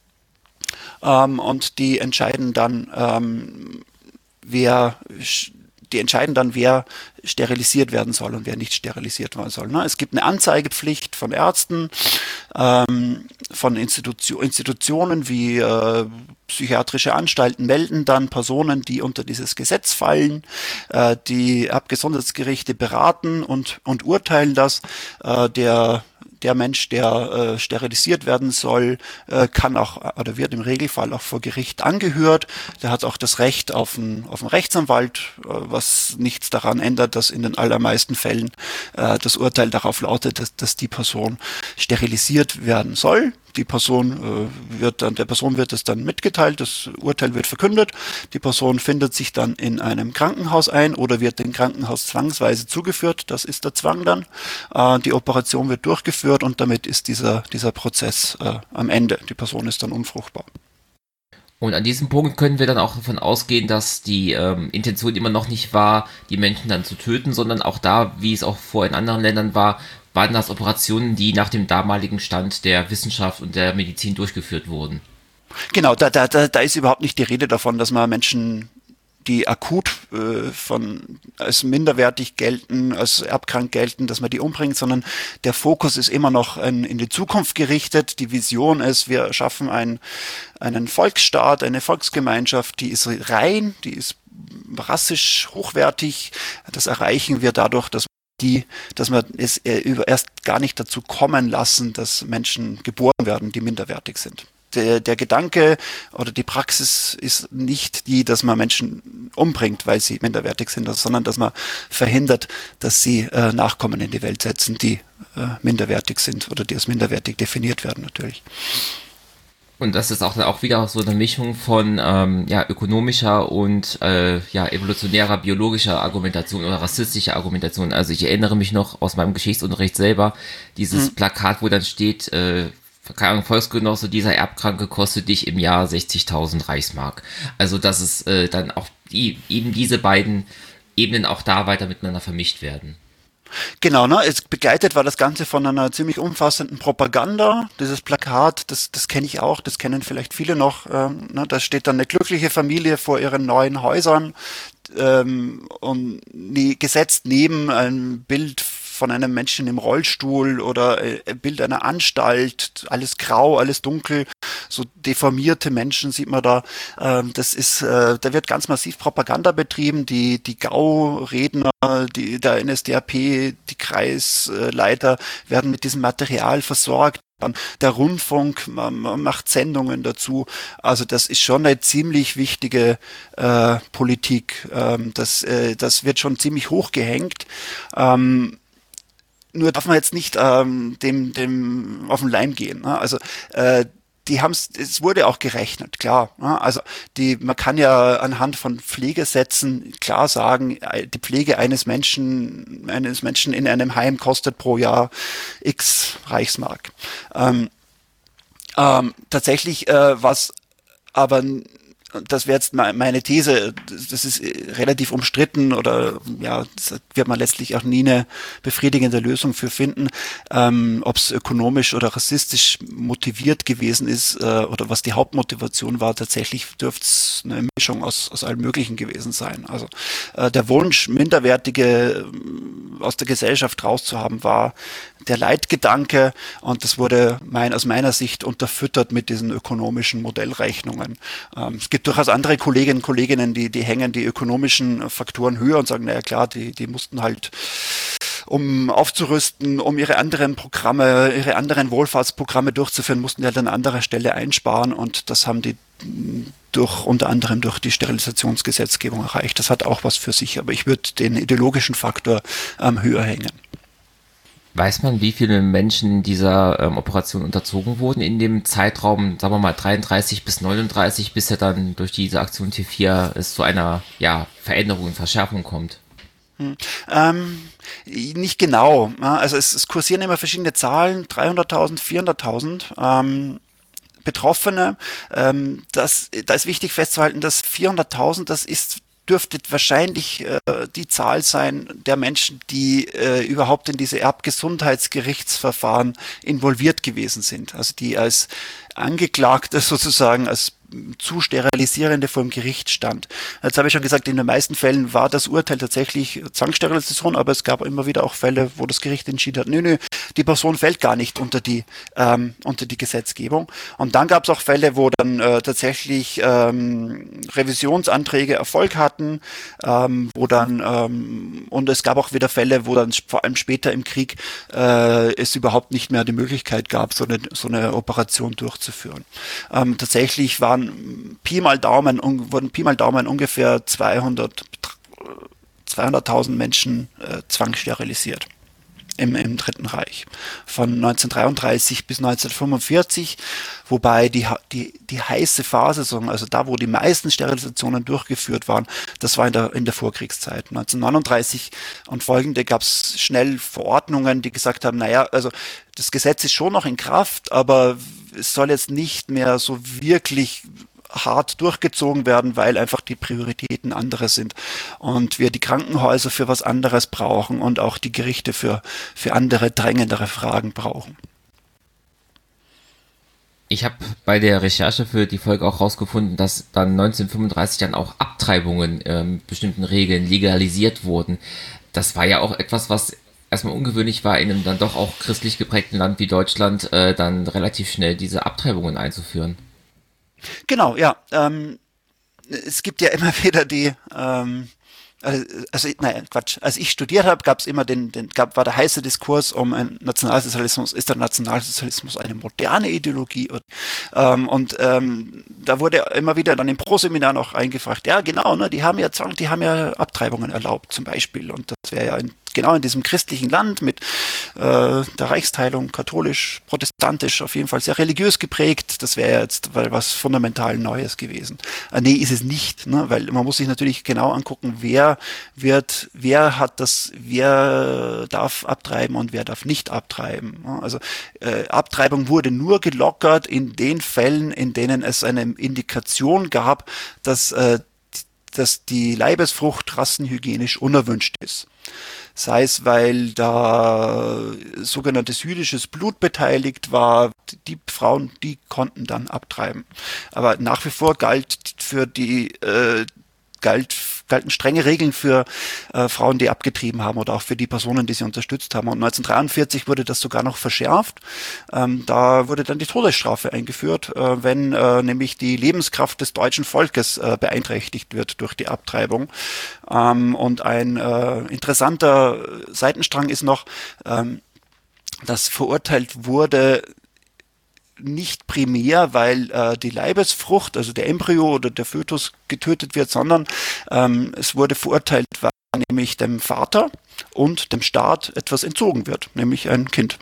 Speaker 1: ähm, und die entscheiden dann, ähm, wer die entscheiden dann, wer sterilisiert werden soll und wer nicht sterilisiert werden soll. Ne? Es gibt eine Anzeigepflicht von Ärzten, ähm, von Institution, Institutionen wie äh, psychiatrische Anstalten melden dann Personen, die unter dieses Gesetz fallen. Äh, die Erbgesundheitsgerichte beraten und, und urteilen das. Äh, der Der Mensch, der äh, sterilisiert werden soll, äh, kann auch oder wird im Regelfall auch vor Gericht angehört. Der hat auch das Recht auf einen, auf einen Rechtsanwalt, äh, was nichts daran ändert, dass in den allermeisten Fällen äh, das Urteil darauf lautet, dass, dass die Person sterilisiert werden soll. Die Person äh, wird dann, der Person wird es dann mitgeteilt, das Urteil wird verkündet. Die Person findet sich dann in einem Krankenhaus ein oder wird dem Krankenhaus zwangsweise zugeführt. Das ist der Zwang dann. Äh, die Operation wird durchgeführt und damit ist dieser, dieser Prozess äh, am Ende. Die Person ist dann unfruchtbar.
Speaker 2: Und an diesem Punkt können wir dann auch davon ausgehen, dass die ähm, Intention immer noch nicht war, die Menschen dann zu töten, sondern auch da, wie es auch vor in anderen Ländern war, waren das Operationen, die nach dem damaligen Stand der Wissenschaft und der Medizin durchgeführt wurden.
Speaker 1: Genau, da, da, da, da ist überhaupt nicht die Rede davon, dass man Menschen, die akut äh, von als minderwertig gelten, als erbkrank gelten, dass man die umbringt, sondern der Fokus ist immer noch in, in die Zukunft gerichtet. Die Vision ist, wir schaffen ein, einen Volksstaat, eine Volksgemeinschaft, die ist rein, die ist rassisch hochwertig. Das erreichen wir dadurch, dass die, dass wir es erst gar nicht dazu kommen lassen, dass Menschen geboren werden, die minderwertig sind. der, der Gedanke oder die Praxis ist nicht die, dass man Menschen umbringt, weil sie minderwertig sind, sondern dass man verhindert, dass sie äh, Nachkommen in die Welt setzen, die äh, minderwertig sind oder die als minderwertig definiert werden natürlich.
Speaker 2: Und das ist auch, auch wieder so eine Mischung von ähm, ja, ökonomischer und äh, ja, evolutionärer, biologischer Argumentation oder rassistischer Argumentation. Also ich erinnere mich noch aus meinem Geschichtsunterricht selber, dieses mhm. Plakat, wo dann steht, äh, keine Ahnung, Volksgenosse, dieser Erbkranke kostet dich im Jahr sechzigtausend Reichsmark. Also dass es äh, dann auch die, eben diese beiden Ebenen auch da weiter miteinander vermischt werden.
Speaker 1: Genau, ne? Es begleitet war das Ganze von einer ziemlich umfassenden Propaganda. Dieses Plakat, das, das kenne ich auch, das kennen vielleicht viele noch. Ähm, ne? Da steht dann eine glückliche Familie vor ihren neuen Häusern ähm, und nie, gesetzt neben ein Bild von einem Menschen im Rollstuhl oder ein Bild einer Anstalt, alles grau, alles dunkel, so deformierte Menschen sieht man da. Das ist, da wird ganz massiv Propaganda betrieben. Die, die Gau-Redner, die, der N S D A P, die Kreisleiter werden mit diesem Material versorgt. Der Rundfunk macht Sendungen dazu. Also das ist schon eine ziemlich wichtige äh, Politik. Ähm, das, äh, das wird schon ziemlich hoch gehängt. Ähm, Nur darf man jetzt nicht ähm, dem, dem auf den Leim gehen. Ne? Also äh, die haben es, es wurde auch gerechnet, klar. Ne? Also die, man kann ja anhand von Pflegesätzen klar sagen, die Pflege eines Menschen, eines Menschen in einem Heim kostet pro Jahr X Reichsmark. Ähm, ähm, tatsächlich äh, was aber das wäre jetzt meine These, das ist relativ umstritten oder ja, das wird man letztlich auch nie eine befriedigende Lösung für finden, ähm, ob es ökonomisch oder rassistisch motiviert gewesen ist äh, oder was die Hauptmotivation war. Tatsächlich dürfte es eine Mischung aus, aus allem Möglichen gewesen sein. Also äh, der Wunsch, Minderwertige äh, aus der Gesellschaft rauszuhaben, war der Leitgedanke und das wurde mein, aus meiner Sicht unterfüttert mit diesen ökonomischen Modellrechnungen. Ähm, es gibt durchaus andere Kolleginnen und Kolleginnen, die, die hängen die ökonomischen Faktoren höher und sagen, naja klar, die, die mussten halt, um aufzurüsten, um ihre anderen Programme, ihre anderen Wohlfahrtsprogramme durchzuführen, mussten die halt an anderer Stelle einsparen und das haben die durch, unter anderem durch die Sterilisationsgesetzgebung erreicht. Das hat auch was für sich, aber ich würde den ideologischen Faktor ähm, höher hängen.
Speaker 2: Weiß man, wie viele Menschen dieser ähm, Operation unterzogen wurden in dem Zeitraum, sagen wir mal dreiunddreißig bis neununddreißig, bis er dann durch diese Aktion T vier es zu einer ja, Veränderung und Verschärfung kommt?
Speaker 1: Hm. Ähm, nicht genau. Also es, es kursieren immer verschiedene Zahlen, dreihunderttausend, vierhunderttausend. Ähm, Betroffene. Ähm, das, da ist wichtig festzuhalten, dass vierhunderttausend, das ist dürfte wahrscheinlich äh, die Zahl sein der Menschen, die äh, überhaupt in diese Erbgesundheitsgerichtsverfahren involviert gewesen sind. Also die als Angeklagte sozusagen als zu Sterilisierende vor dem Gericht stand. Jetzt habe ich schon gesagt, in den meisten Fällen war das Urteil tatsächlich Zwangssterilisation, aber es gab immer wieder auch Fälle, wo das Gericht entschieden hat, nö, nö, die Person fällt gar nicht unter die ähm, unter die Gesetzgebung. Und dann gab es auch Fälle, wo dann äh, tatsächlich ähm, Revisionsanträge Erfolg hatten, ähm, wo dann ähm, und es gab auch wieder Fälle, wo dann vor allem später im Krieg äh, es überhaupt nicht mehr die Möglichkeit gab, so eine so eine Operation durchzuführen. Ähm, tatsächlich waren Pi mal Daumen, wurden Pi mal Daumen ungefähr zweihundert, zweihunderttausend Menschen äh, zwangssterilisiert im, im Dritten Reich. Von neunzehnhundertdreiunddreißig bis neunzehnhundertfünfundvierzig, wobei die, die, die heiße Phase, also da, wo die meisten Sterilisationen durchgeführt waren, das war in der, in der Vorkriegszeit. neunzehnhundertneununddreißig und folgende gab es schnell Verordnungen, die gesagt haben, naja, also das Gesetz ist schon noch in Kraft, aber es soll jetzt nicht mehr so wirklich hart durchgezogen werden, weil einfach die Prioritäten andere sind und wir die Krankenhäuser für was anderes brauchen und auch die Gerichte für, für andere drängendere Fragen brauchen.
Speaker 2: Ich habe bei der Recherche für die Folge auch rausgefunden, dass dann neunzehnhundertfünfunddreißig dann auch Abtreibungen ähm, bestimmten Regeln legalisiert wurden. Das war ja auch etwas, was erstmal ungewöhnlich war, in einem dann doch auch christlich geprägten Land wie Deutschland äh, dann relativ schnell diese Abtreibungen einzuführen.
Speaker 1: Genau, ja. Ähm, es gibt ja immer wieder die, ähm, Also, also nein, Quatsch. Als ich studiert habe, gab es immer den, den gab, war der heiße Diskurs um ein Nationalsozialismus. Ist der Nationalsozialismus eine moderne Ideologie? Und, ähm, und ähm, da wurde immer wieder dann im Proseminar noch eingefragt, ja genau, ne, die haben ja Zwang, die haben ja Abtreibungen erlaubt zum Beispiel. Und das wäre ja in, genau in diesem christlichen Land mit äh, der Reichsteilung, katholisch, protestantisch, auf jeden Fall sehr religiös geprägt. Das wäre jetzt was fundamental Neues gewesen. Äh, nee, ist es nicht, ne? Weil man muss sich natürlich genau angucken, wer wird, wer hat das, wer darf abtreiben und wer darf nicht abtreiben. Ne? Also äh, Abtreibung wurde nur gelockert in den Fällen, in denen es eine Indikation gab, dass, äh, dass die Leibesfrucht rassenhygienisch unerwünscht ist. Sei es, weil da sogenanntes jüdisches Blut beteiligt war, die Frauen, die konnten dann abtreiben. Aber nach wie vor galt für die äh, galt, galten strenge Regeln für äh, Frauen, die abgetrieben haben oder auch für die Personen, die sie unterstützt haben. Und neunzehnhundertdreiundvierzig wurde das sogar noch verschärft. Ähm, da wurde dann die Todesstrafe eingeführt, äh, wenn äh, nämlich die Lebenskraft des deutschen Volkes äh, beeinträchtigt wird durch die Abtreibung. Ähm, und ein äh, interessanter Seitenstrang ist noch, ähm, dass verurteilt wurde, nicht primär, weil äh, die Leibesfrucht, also der Embryo oder der Fötus getötet wird, sondern ähm, es wurde verurteilt, weil nämlich dem Vater und dem Staat etwas entzogen wird, nämlich ein Kind.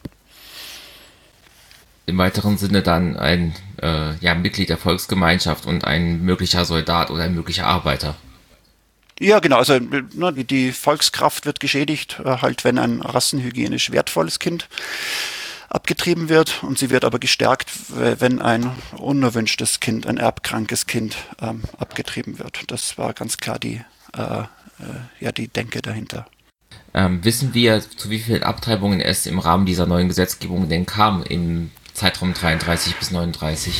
Speaker 2: Im weiteren Sinne dann ein äh, ja, Mitglied der Volksgemeinschaft und ein möglicher Soldat oder ein möglicher Arbeiter.
Speaker 1: Ja, genau, also ne, die, die Volkskraft wird geschädigt, äh, halt wenn ein rassenhygienisch wertvolles Kind abgetrieben wird, und sie wird aber gestärkt, wenn ein unerwünschtes Kind, ein erbkrankes Kind ähm, abgetrieben wird. Das war ganz klar die, äh, äh, ja, die Denke dahinter.
Speaker 2: Ähm, wissen wir, zu wie vielen Abtreibungen es im Rahmen dieser neuen Gesetzgebung denn kam im Zeitraum dreiunddreißig bis neununddreißig?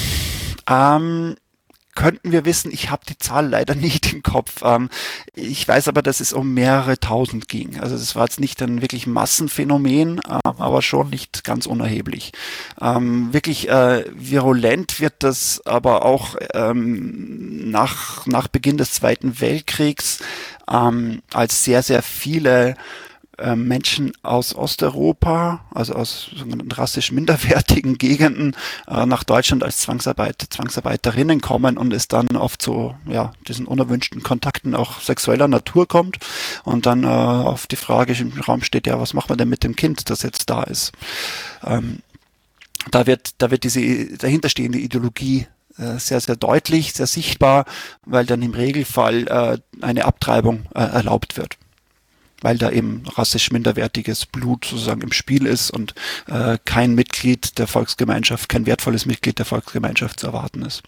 Speaker 1: Ähm, könnten wir wissen, ich habe die Zahl leider nicht im Kopf. Ähm, ich weiß aber, dass es um mehrere tausend ging. Also es war jetzt nicht ein wirklich Massenphänomen, äh, aber schon nicht ganz unerheblich. Ähm, wirklich äh, virulent wird das aber auch ähm, nach, nach Beginn des Zweiten Weltkriegs, ähm, als sehr, sehr viele Menschen aus Osteuropa, also aus sogenannten rassisch minderwertigen Gegenden, äh, nach Deutschland als Zwangsarbeit, Zwangsarbeiterinnen kommen und es dann oft zu ja, diesen unerwünschten Kontakten auch sexueller Natur kommt und dann äh, auf die Frage im Raum steht, ja, was machen wir denn mit dem Kind, das jetzt da ist? Ähm, da wird, da wird diese dahinterstehende Ideologie äh, sehr, sehr deutlich, sehr sichtbar, weil dann im Regelfall äh, eine Abtreibung äh, erlaubt wird, weil da eben rassisch minderwertiges Blut sozusagen im Spiel ist und äh, kein Mitglied der Volksgemeinschaft, kein wertvolles Mitglied der Volksgemeinschaft zu erwarten ist.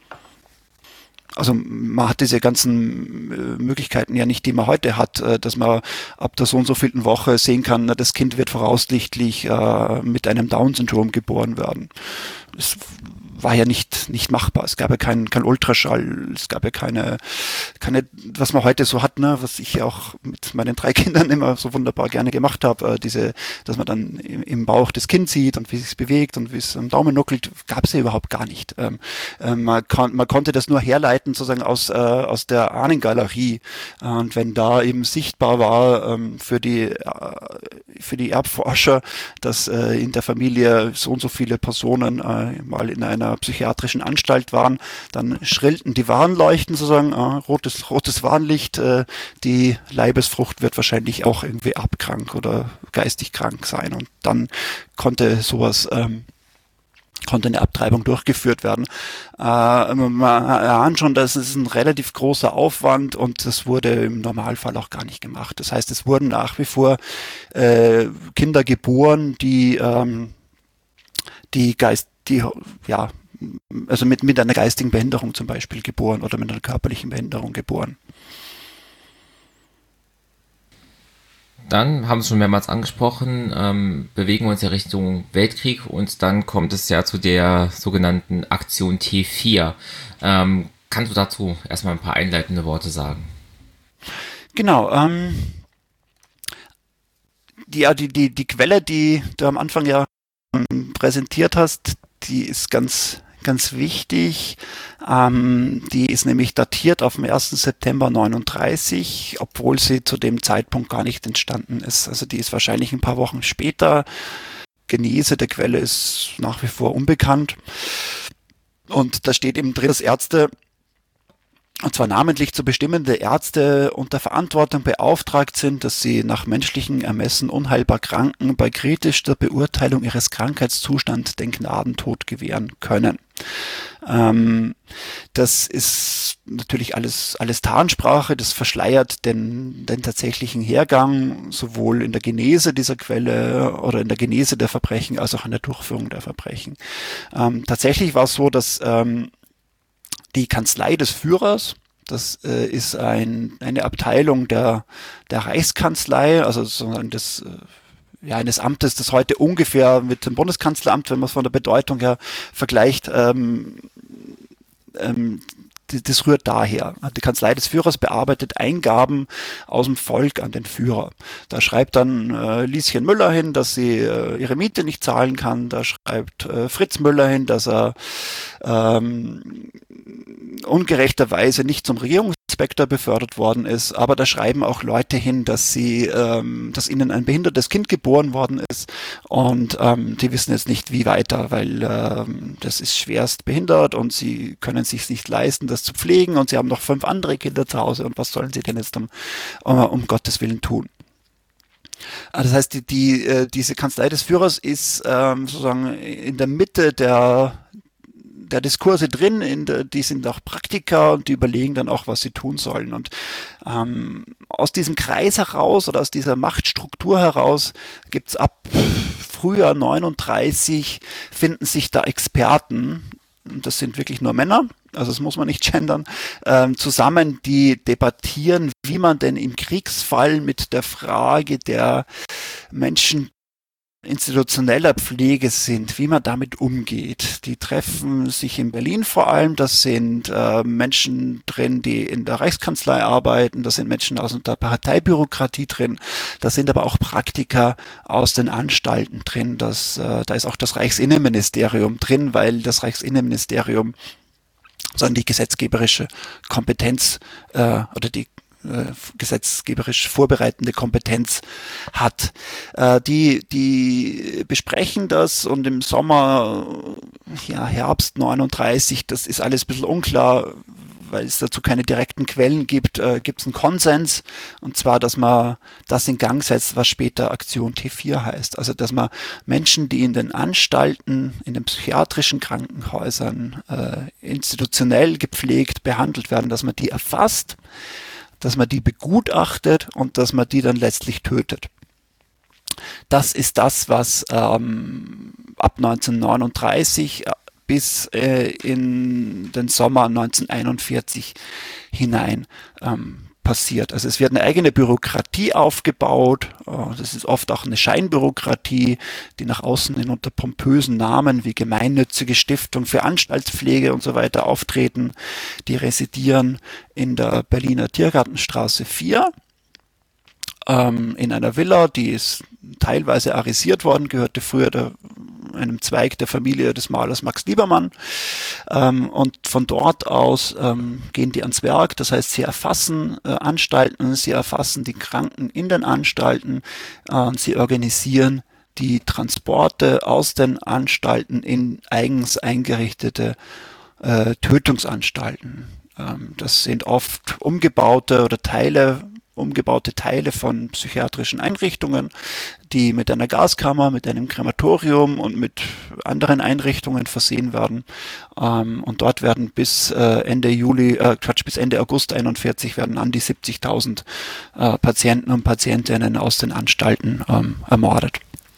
Speaker 1: Also man hat diese ganzen äh, Möglichkeiten ja nicht, die man heute hat, äh, dass man ab der so und so vielten Woche sehen kann, na, das Kind wird voraussichtlich äh, mit einem Down-Syndrom geboren werden. Das war ja nicht, nicht machbar. Es gab ja keinen kein Ultraschall, es gab ja keine, keine, was man heute so hat, ne, was ich auch mit meinen drei Kindern immer so wunderbar gerne gemacht habe, äh, diese, dass man dann im, im Bauch das Kind sieht und wie es sich bewegt und wie es am Daumen nuckelt, gab es ja überhaupt gar nicht. Ähm, äh, man, kon, man konnte das nur herleiten sozusagen aus, äh, aus der Ahnengalerie. Und wenn da eben sichtbar war ähm, für die, äh, für die Erbforscher, dass äh, in der Familie so und so viele Personen äh, mal in einer psychiatrischen Anstalt waren, dann schrillten die Warnleuchten sozusagen, äh, rotes, rotes Warnlicht, äh, die Leibesfrucht wird wahrscheinlich auch irgendwie erbkrank oder geistig krank sein, und dann konnte sowas, ähm, konnte eine Abtreibung durchgeführt werden. Äh, man ahnt schon, dass es ein relativ großer Aufwand, und das wurde im Normalfall auch gar nicht gemacht. Das heißt, es wurden nach wie vor äh, Kinder geboren, die ähm, die Geist, die ja also mit, mit einer geistigen Behinderung zum Beispiel geboren oder mit einer körperlichen Behinderung geboren.
Speaker 2: Dann haben Sie schon mehrmals angesprochen, ähm, bewegen wir uns ja Richtung Weltkrieg, und dann kommt es ja zu der sogenannten Aktion T vier. Ähm, kannst du dazu erstmal ein paar einleitende Worte sagen?
Speaker 1: Genau, ähm, die, ja, die, die, die Quelle, die du am Anfang ja ähm, präsentiert hast, die ist ganz ganz wichtig. Ähm, die ist nämlich datiert auf dem ersten September neununddreißig, obwohl sie zu dem Zeitpunkt gar nicht entstanden ist. Also die ist wahrscheinlich ein paar Wochen später. Genese der Quelle ist nach wie vor unbekannt. Und da steht eben drin, dass Ärzte, und zwar namentlich zu bestimmende Ärzte, unter Verantwortung beauftragt sind, dass sie nach menschlichem Ermessen unheilbar Kranken bei kritischster Beurteilung ihres Krankheitszustands den Gnadentod gewähren können. Ähm, das ist natürlich alles, alles Tarnsprache, das verschleiert den, den tatsächlichen Hergang, sowohl in der Genese dieser Quelle oder in der Genese der Verbrechen, als auch in der Durchführung der Verbrechen. Ähm, tatsächlich war es so, dass ähm, die Kanzlei des Führers, das äh, ist ein, eine Abteilung der, der Reichskanzlei, also sozusagen des, äh, ja, eines Amtes, das heute ungefähr mit dem Bundeskanzleramt, wenn man es von der Bedeutung her vergleicht, ähm, ähm, das rührt daher. Die Kanzlei des Führers bearbeitet Eingaben aus dem Volk an den Führer. Da schreibt dann äh, Lieschen Müller hin, dass sie äh, ihre Miete nicht zahlen kann. Da schreibt äh, Fritz Müller hin, dass er ähm, ungerechterweise nicht zum Regierungsinspektor befördert worden ist. Aber da schreiben auch Leute hin, dass sie, ähm, dass ihnen ein behindertes Kind geboren worden ist. Und ähm, die wissen jetzt nicht, wie weiter, weil ähm, das ist schwerst behindert und sie können sich nicht leisten, das zu pflegen, und sie haben noch fünf andere Kinder zu Hause, und was sollen sie denn jetzt um, um Gottes Willen tun? Das heißt, die, die, äh, diese Kanzlei des Führers ist ähm, sozusagen in der Mitte der, der Diskurse drin, in der, die sind auch Praktiker und die überlegen dann auch, was sie tun sollen. Und ähm, aus diesem Kreis heraus oder aus dieser Machtstruktur heraus gibt's ab Frühjahr neununddreißig, finden sich da Experten, und das sind wirklich nur Männer, also das muss man nicht gendern, ähm, zusammen, die debattieren, wie man denn im Kriegsfall mit der Frage der Menschen institutioneller Pflege sind, wie man damit umgeht. Die treffen sich in Berlin vor allem, das sind äh, Menschen drin, die in der Reichskanzlei arbeiten, das sind Menschen aus der Parteibürokratie drin, da sind aber auch Praktiker aus den Anstalten drin, das, äh, da ist auch das Reichsinnenministerium drin, weil das Reichsinnenministerium sondern die gesetzgeberische Kompetenz äh, oder die äh, gesetzgeberisch vorbereitende Kompetenz hat. Äh, die, die besprechen das, und im Sommer, ja, Herbst neununddreißig, das ist alles ein bisschen unklar, weil es dazu keine direkten Quellen gibt, äh, gibt es einen Konsens, und zwar, dass man das in Gang setzt, was später Aktion T vier heißt. Also, dass man Menschen, die in den Anstalten, in den psychiatrischen Krankenhäusern äh, institutionell gepflegt, behandelt werden, dass man die erfasst, dass man die begutachtet und dass man die dann letztlich tötet. Das ist das, was ähm, ab neunzehnhundertneununddreißig bis äh, in den Sommer neunzehnhunderteinundvierzig hinein ähm, passiert. Also es wird eine eigene Bürokratie aufgebaut. Das ist oft auch eine Scheinbürokratie, die nach außen hin unter pompösen Namen wie gemeinnützige Stiftung für Anstaltspflege und so weiter auftreten. Die residieren in der Berliner Tiergartenstraße vier. Ähm, in einer Villa, die ist teilweise arisiert worden, gehörte früher der, einem Zweig der Familie des Malers Max Liebermann. Ähm, und von dort aus ähm, gehen die ans Werk. Das heißt, sie erfassen äh, Anstalten, sie erfassen die Kranken in den Anstalten, äh, und sie organisieren die Transporte aus den Anstalten in eigens eingerichtete äh, Tötungsanstalten. Ähm, das sind oft umgebaute oder Teile umgebaute Teile von psychiatrischen Einrichtungen, die mit einer Gaskammer, mit einem Krematorium und mit anderen Einrichtungen versehen werden. Ähm, und dort werden bis äh, Ende Juli, äh, Quatsch, bis Ende August einundvierzig werden an die siebzigtausend äh, Patienten und Patientinnen aus den Anstalten ähm, ermordet.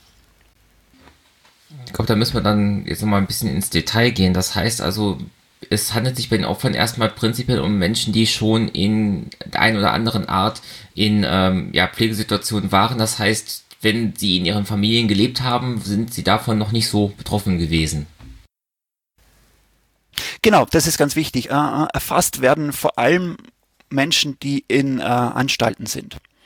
Speaker 2: Ich glaube, da müssen wir dann jetzt nochmal ein bisschen ins Detail gehen. Das heißt also, es handelt sich bei den Opfern erstmal prinzipiell um Menschen, die schon in der einen oder anderen Art in ähm, ja, Pflegesituationen waren. Das heißt, wenn sie in ihren Familien gelebt haben, sind sie davon noch nicht so betroffen gewesen.
Speaker 1: Genau, das ist ganz wichtig. Äh, erfasst werden vor allem Menschen, die in äh, Anstalten sind.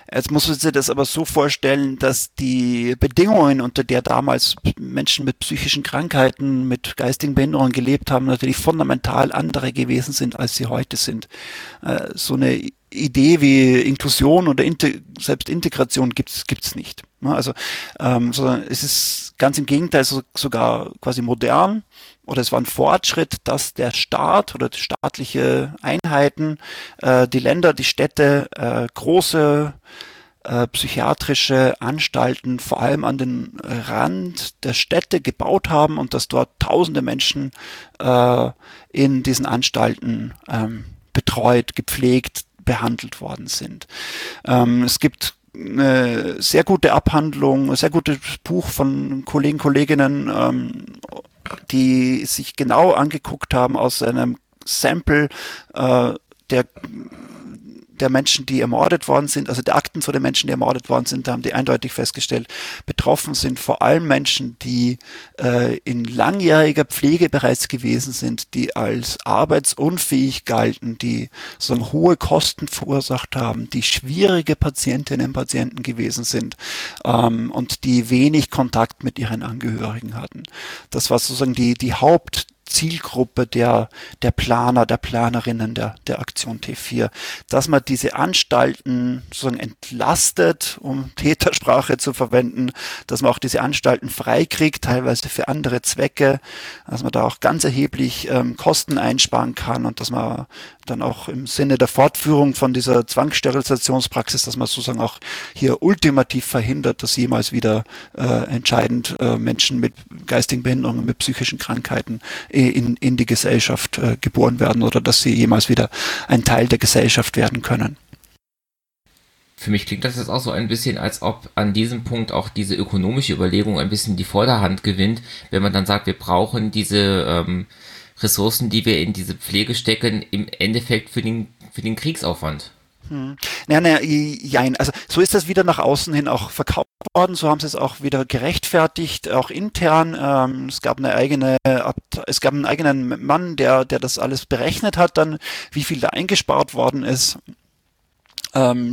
Speaker 1: Jetzt muss man sich das aber so vorstellen, dass die Bedingungen, unter der damals Menschen mit psychischen Krankheiten, mit geistigen Behinderungen gelebt haben, natürlich fundamental andere gewesen sind, als sie heute sind. Äh, so eine Idee wie Inklusion oder Inte- selbst Integration gibt's gibt's nicht. Ne? Also ähm, sondern es ist ganz im Gegenteil so, sogar quasi modern oder es war ein Fortschritt, dass der Staat oder die staatliche Einheiten, äh, die Länder, die Städte äh, große äh, psychiatrische Anstalten vor allem an den Rand der Städte gebaut haben und dass dort tausende Menschen äh, in diesen Anstalten ähm, betreut, gepflegt, behandelt worden sind. Ähm, es gibt eine sehr gute Abhandlung, ein sehr gutes Buch von Kollegen, Kolleginnen, ähm, die sich genau angeguckt haben aus einem Sample äh, der der Menschen, die ermordet worden sind, also der Akten zu den Menschen, die ermordet worden sind, da haben die eindeutig festgestellt, betroffen sind vor allem Menschen, die äh, in langjähriger Pflege bereits gewesen sind, die als arbeitsunfähig galten, die so hohe Kosten verursacht haben, die schwierige Patientinnen und Patienten gewesen sind ähm, und die wenig Kontakt mit ihren Angehörigen hatten. Das war sozusagen die, die Haupt Zielgruppe der, der Planer, der Planerinnen der, der Aktion T vier, dass man diese Anstalten sozusagen entlastet, um Tätersprache zu verwenden, dass man auch diese Anstalten freikriegt, teilweise für andere Zwecke, dass man da auch ganz erheblich ähm, Kosten einsparen kann und dass man dann auch im Sinne der Fortführung von dieser Zwangssterilisationspraxis, dass man sozusagen auch hier ultimativ verhindert, dass jemals wieder äh, entscheidend äh, Menschen mit geistigen Behinderungen, mit psychischen Krankheiten in, in die Gesellschaft äh, geboren werden oder dass sie jemals wieder ein Teil der Gesellschaft werden können.
Speaker 2: Für mich klingt das jetzt auch so ein bisschen, als ob an diesem Punkt auch diese ökonomische Überlegung ein bisschen die Vorderhand gewinnt, wenn man dann sagt, wir brauchen diese ähm, Ressourcen, die wir in diese Pflege stecken, im Endeffekt für den, für den Kriegsaufwand.
Speaker 1: Hm. Naja, naja, jein. Also so ist das wieder nach außen hin auch verkauft worden, so haben sie es auch wieder gerechtfertigt, auch intern. Ähm, es gab eine eigene, es gab einen eigenen Mann, der, der das alles berechnet hat, dann wie viel da eingespart worden ist. Ähm,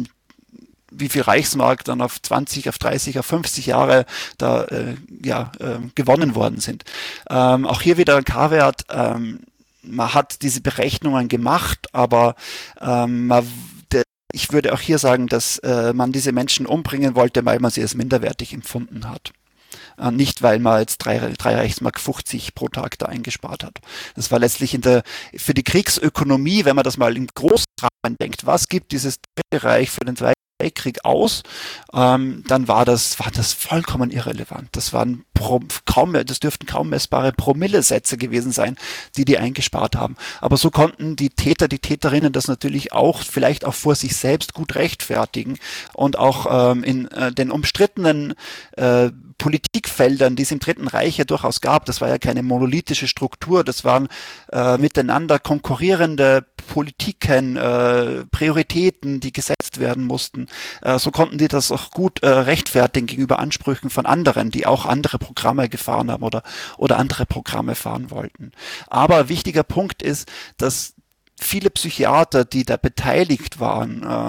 Speaker 1: wie viel Reichsmark dann auf zwanzig, auf dreißig, auf fünfzig Jahre da äh, ja, äh, gewonnen worden sind. Ähm, auch hier wieder ein K-Wert, ähm, man hat diese Berechnungen gemacht, aber ähm, man, de, ich würde auch hier sagen, dass äh, man diese Menschen umbringen wollte, weil man sie als minderwertig empfunden hat. Äh, nicht, weil man jetzt drei, drei Reichsmark fünfzig pro Tag da eingespart hat. Das war letztlich in der, für die Kriegsökonomie, wenn man das mal im Großrahmen denkt, was gibt dieses Dritte Reich für den Zweiten Weltkrieg aus, ähm, dann war das, war das vollkommen irrelevant. Das waren Pro, kaum, das dürften kaum messbare Promillesätze gewesen sein, die die eingespart haben. Aber so konnten die Täter, die Täterinnen das natürlich auch, vielleicht auch vor sich selbst gut rechtfertigen und auch ähm, in äh, den umstrittenen äh, Politikfeldern, die es im Dritten Reich ja durchaus gab, das war ja keine monolithische Struktur, das waren äh, miteinander konkurrierende Politiken, äh, Prioritäten, die gesetzt werden mussten. Äh, so konnten die das auch gut äh, rechtfertigen gegenüber Ansprüchen von anderen, die auch andere Programme gefahren haben oder, oder andere Programme fahren wollten. Aber wichtiger Punkt ist, dass viele Psychiater, die da beteiligt waren, äh,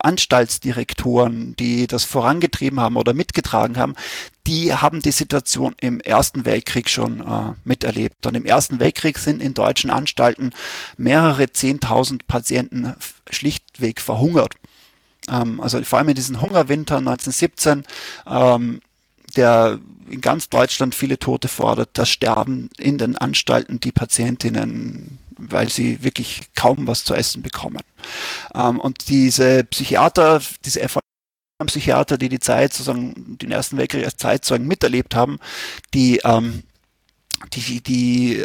Speaker 1: Anstaltsdirektoren, die das vorangetrieben haben oder mitgetragen haben, die haben die Situation im Ersten Weltkrieg schon äh, miterlebt. Und im Ersten Weltkrieg sind in deutschen Anstalten mehrere Zehntausend Patienten schlichtweg verhungert. Ähm, also vor allem in diesen Hungerwinter neunzehnhundertsiebzehn, ähm, der in ganz Deutschland viele Tote fordert, das sterben in den Anstalten die Patientinnen, weil sie wirklich kaum was zu essen bekommen. Ähm, und diese Psychiater, diese erfahrenen Psychiater, die die Zeit, sozusagen den Ersten Weltkrieg als Zeitzeugen miterlebt haben, die, ähm, die, die,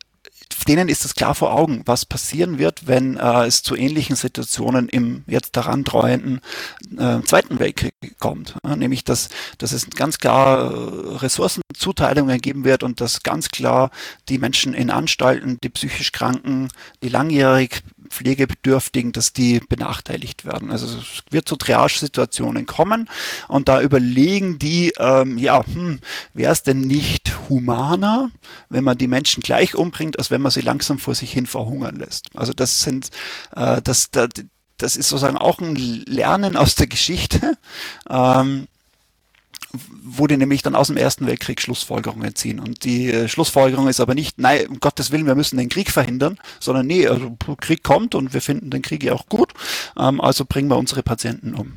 Speaker 1: denen ist es klar vor Augen, was passieren wird, wenn äh, es zu ähnlichen Situationen im jetzt daran treuenden äh, Zweiten Weltkrieg kommt. Ja, nämlich, dass, dass es ganz klar äh, Ressourcenzuteilungen geben wird und dass ganz klar die Menschen in Anstalten, die psychisch Kranken, die langjährig Pflegebedürftigen, dass die benachteiligt werden. Also es wird zu Triage-Situationen kommen und da überlegen die, ähm, ja, hm, wäre es denn nicht humaner, wenn man die Menschen gleich umbringt, als wenn man sie langsam vor sich hin verhungern lässt. Also das sind, äh, das, da, das ist sozusagen auch ein Lernen aus der Geschichte, ähm, wo die nämlich dann aus dem Ersten Weltkrieg Schlussfolgerungen ziehen. Und die äh, Schlussfolgerung ist aber nicht, nein, um Gottes Willen, wir müssen den Krieg verhindern, sondern nee, also Krieg kommt und wir finden den Krieg ja auch gut, ähm, also bringen wir unsere Patienten um.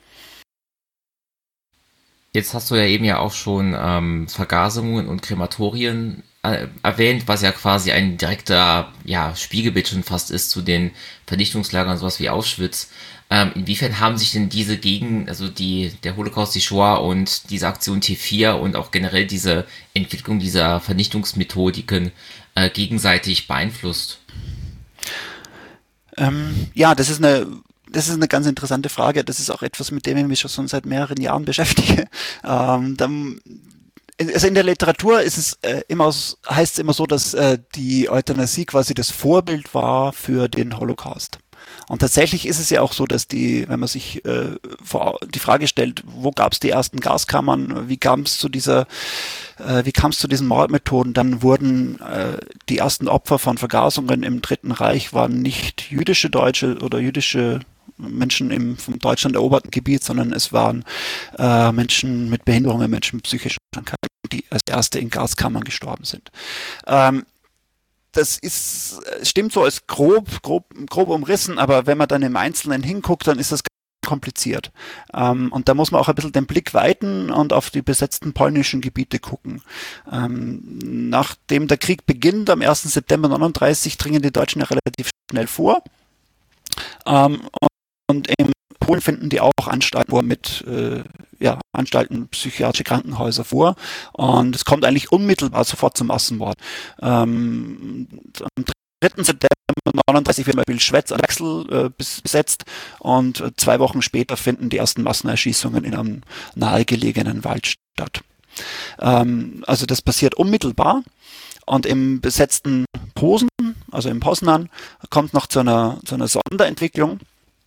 Speaker 2: Jetzt hast du ja eben ja auch schon ähm, Vergasungen und Krematorien äh, erwähnt, was ja quasi ein direkter ja, Spiegelbild schon fast ist zu den Vernichtungslagern, sowas wie Auschwitz. Ähm, inwiefern haben sich denn diese Gegen, also die, der Holocaust, die Shoah und diese Aktion T vier und auch generell diese Entwicklung dieser Vernichtungsmethodiken äh, gegenseitig beeinflusst?
Speaker 1: Ähm, ja, das ist eine Das ist eine ganz interessante Frage. Das ist auch etwas, mit dem ich mich schon seit mehreren Jahren beschäftige. Ähm, dann, also in der Literatur ist es äh, immer, heißt es immer so, dass äh, die Euthanasie quasi das Vorbild war für den Holocaust. Und tatsächlich ist es ja auch so, dass die, wenn man sich äh, vor, die Frage stellt, wo gab es die ersten Gaskammern, wie kam es zu dieser, äh, wie kam es zu diesen Mordmethoden, dann wurden äh, die ersten Opfer von Vergasungen im Dritten Reich waren nicht jüdische Deutsche oder jüdische Menschen im vom Deutschland eroberten Gebiet, sondern es waren äh, Menschen mit Behinderungen, Menschen mit psychischen Krankheiten, die als erste in Gaskammern gestorben sind. Ähm, das ist, stimmt so als grob, grob, grob umrissen, aber wenn man dann im Einzelnen hinguckt, dann ist das kompliziert. Ähm, und da muss man auch ein bisschen den Blick weiten und auf die besetzten polnischen Gebiete gucken. Ähm, nachdem der Krieg beginnt, am ersten September neununddreißig, dringen die Deutschen ja relativ schnell vor. Ähm, und in Polen finden die auch Anstalten mit äh, ja, Anstalten, psychiatrische Krankenhäuser vor. Und es kommt eigentlich unmittelbar sofort zum Massenmord. Ähm, am dritten September neununddreißig wird zum Beispiel Schwetz an Wechsel äh, besetzt und äh, zwei Wochen später finden die ersten Massenerschießungen in einem nahegelegenen Wald statt. Ähm, also das passiert unmittelbar. Und im besetzten Posen, also in Poznan, kommt noch zu einer, zu einer Sonderentwicklung.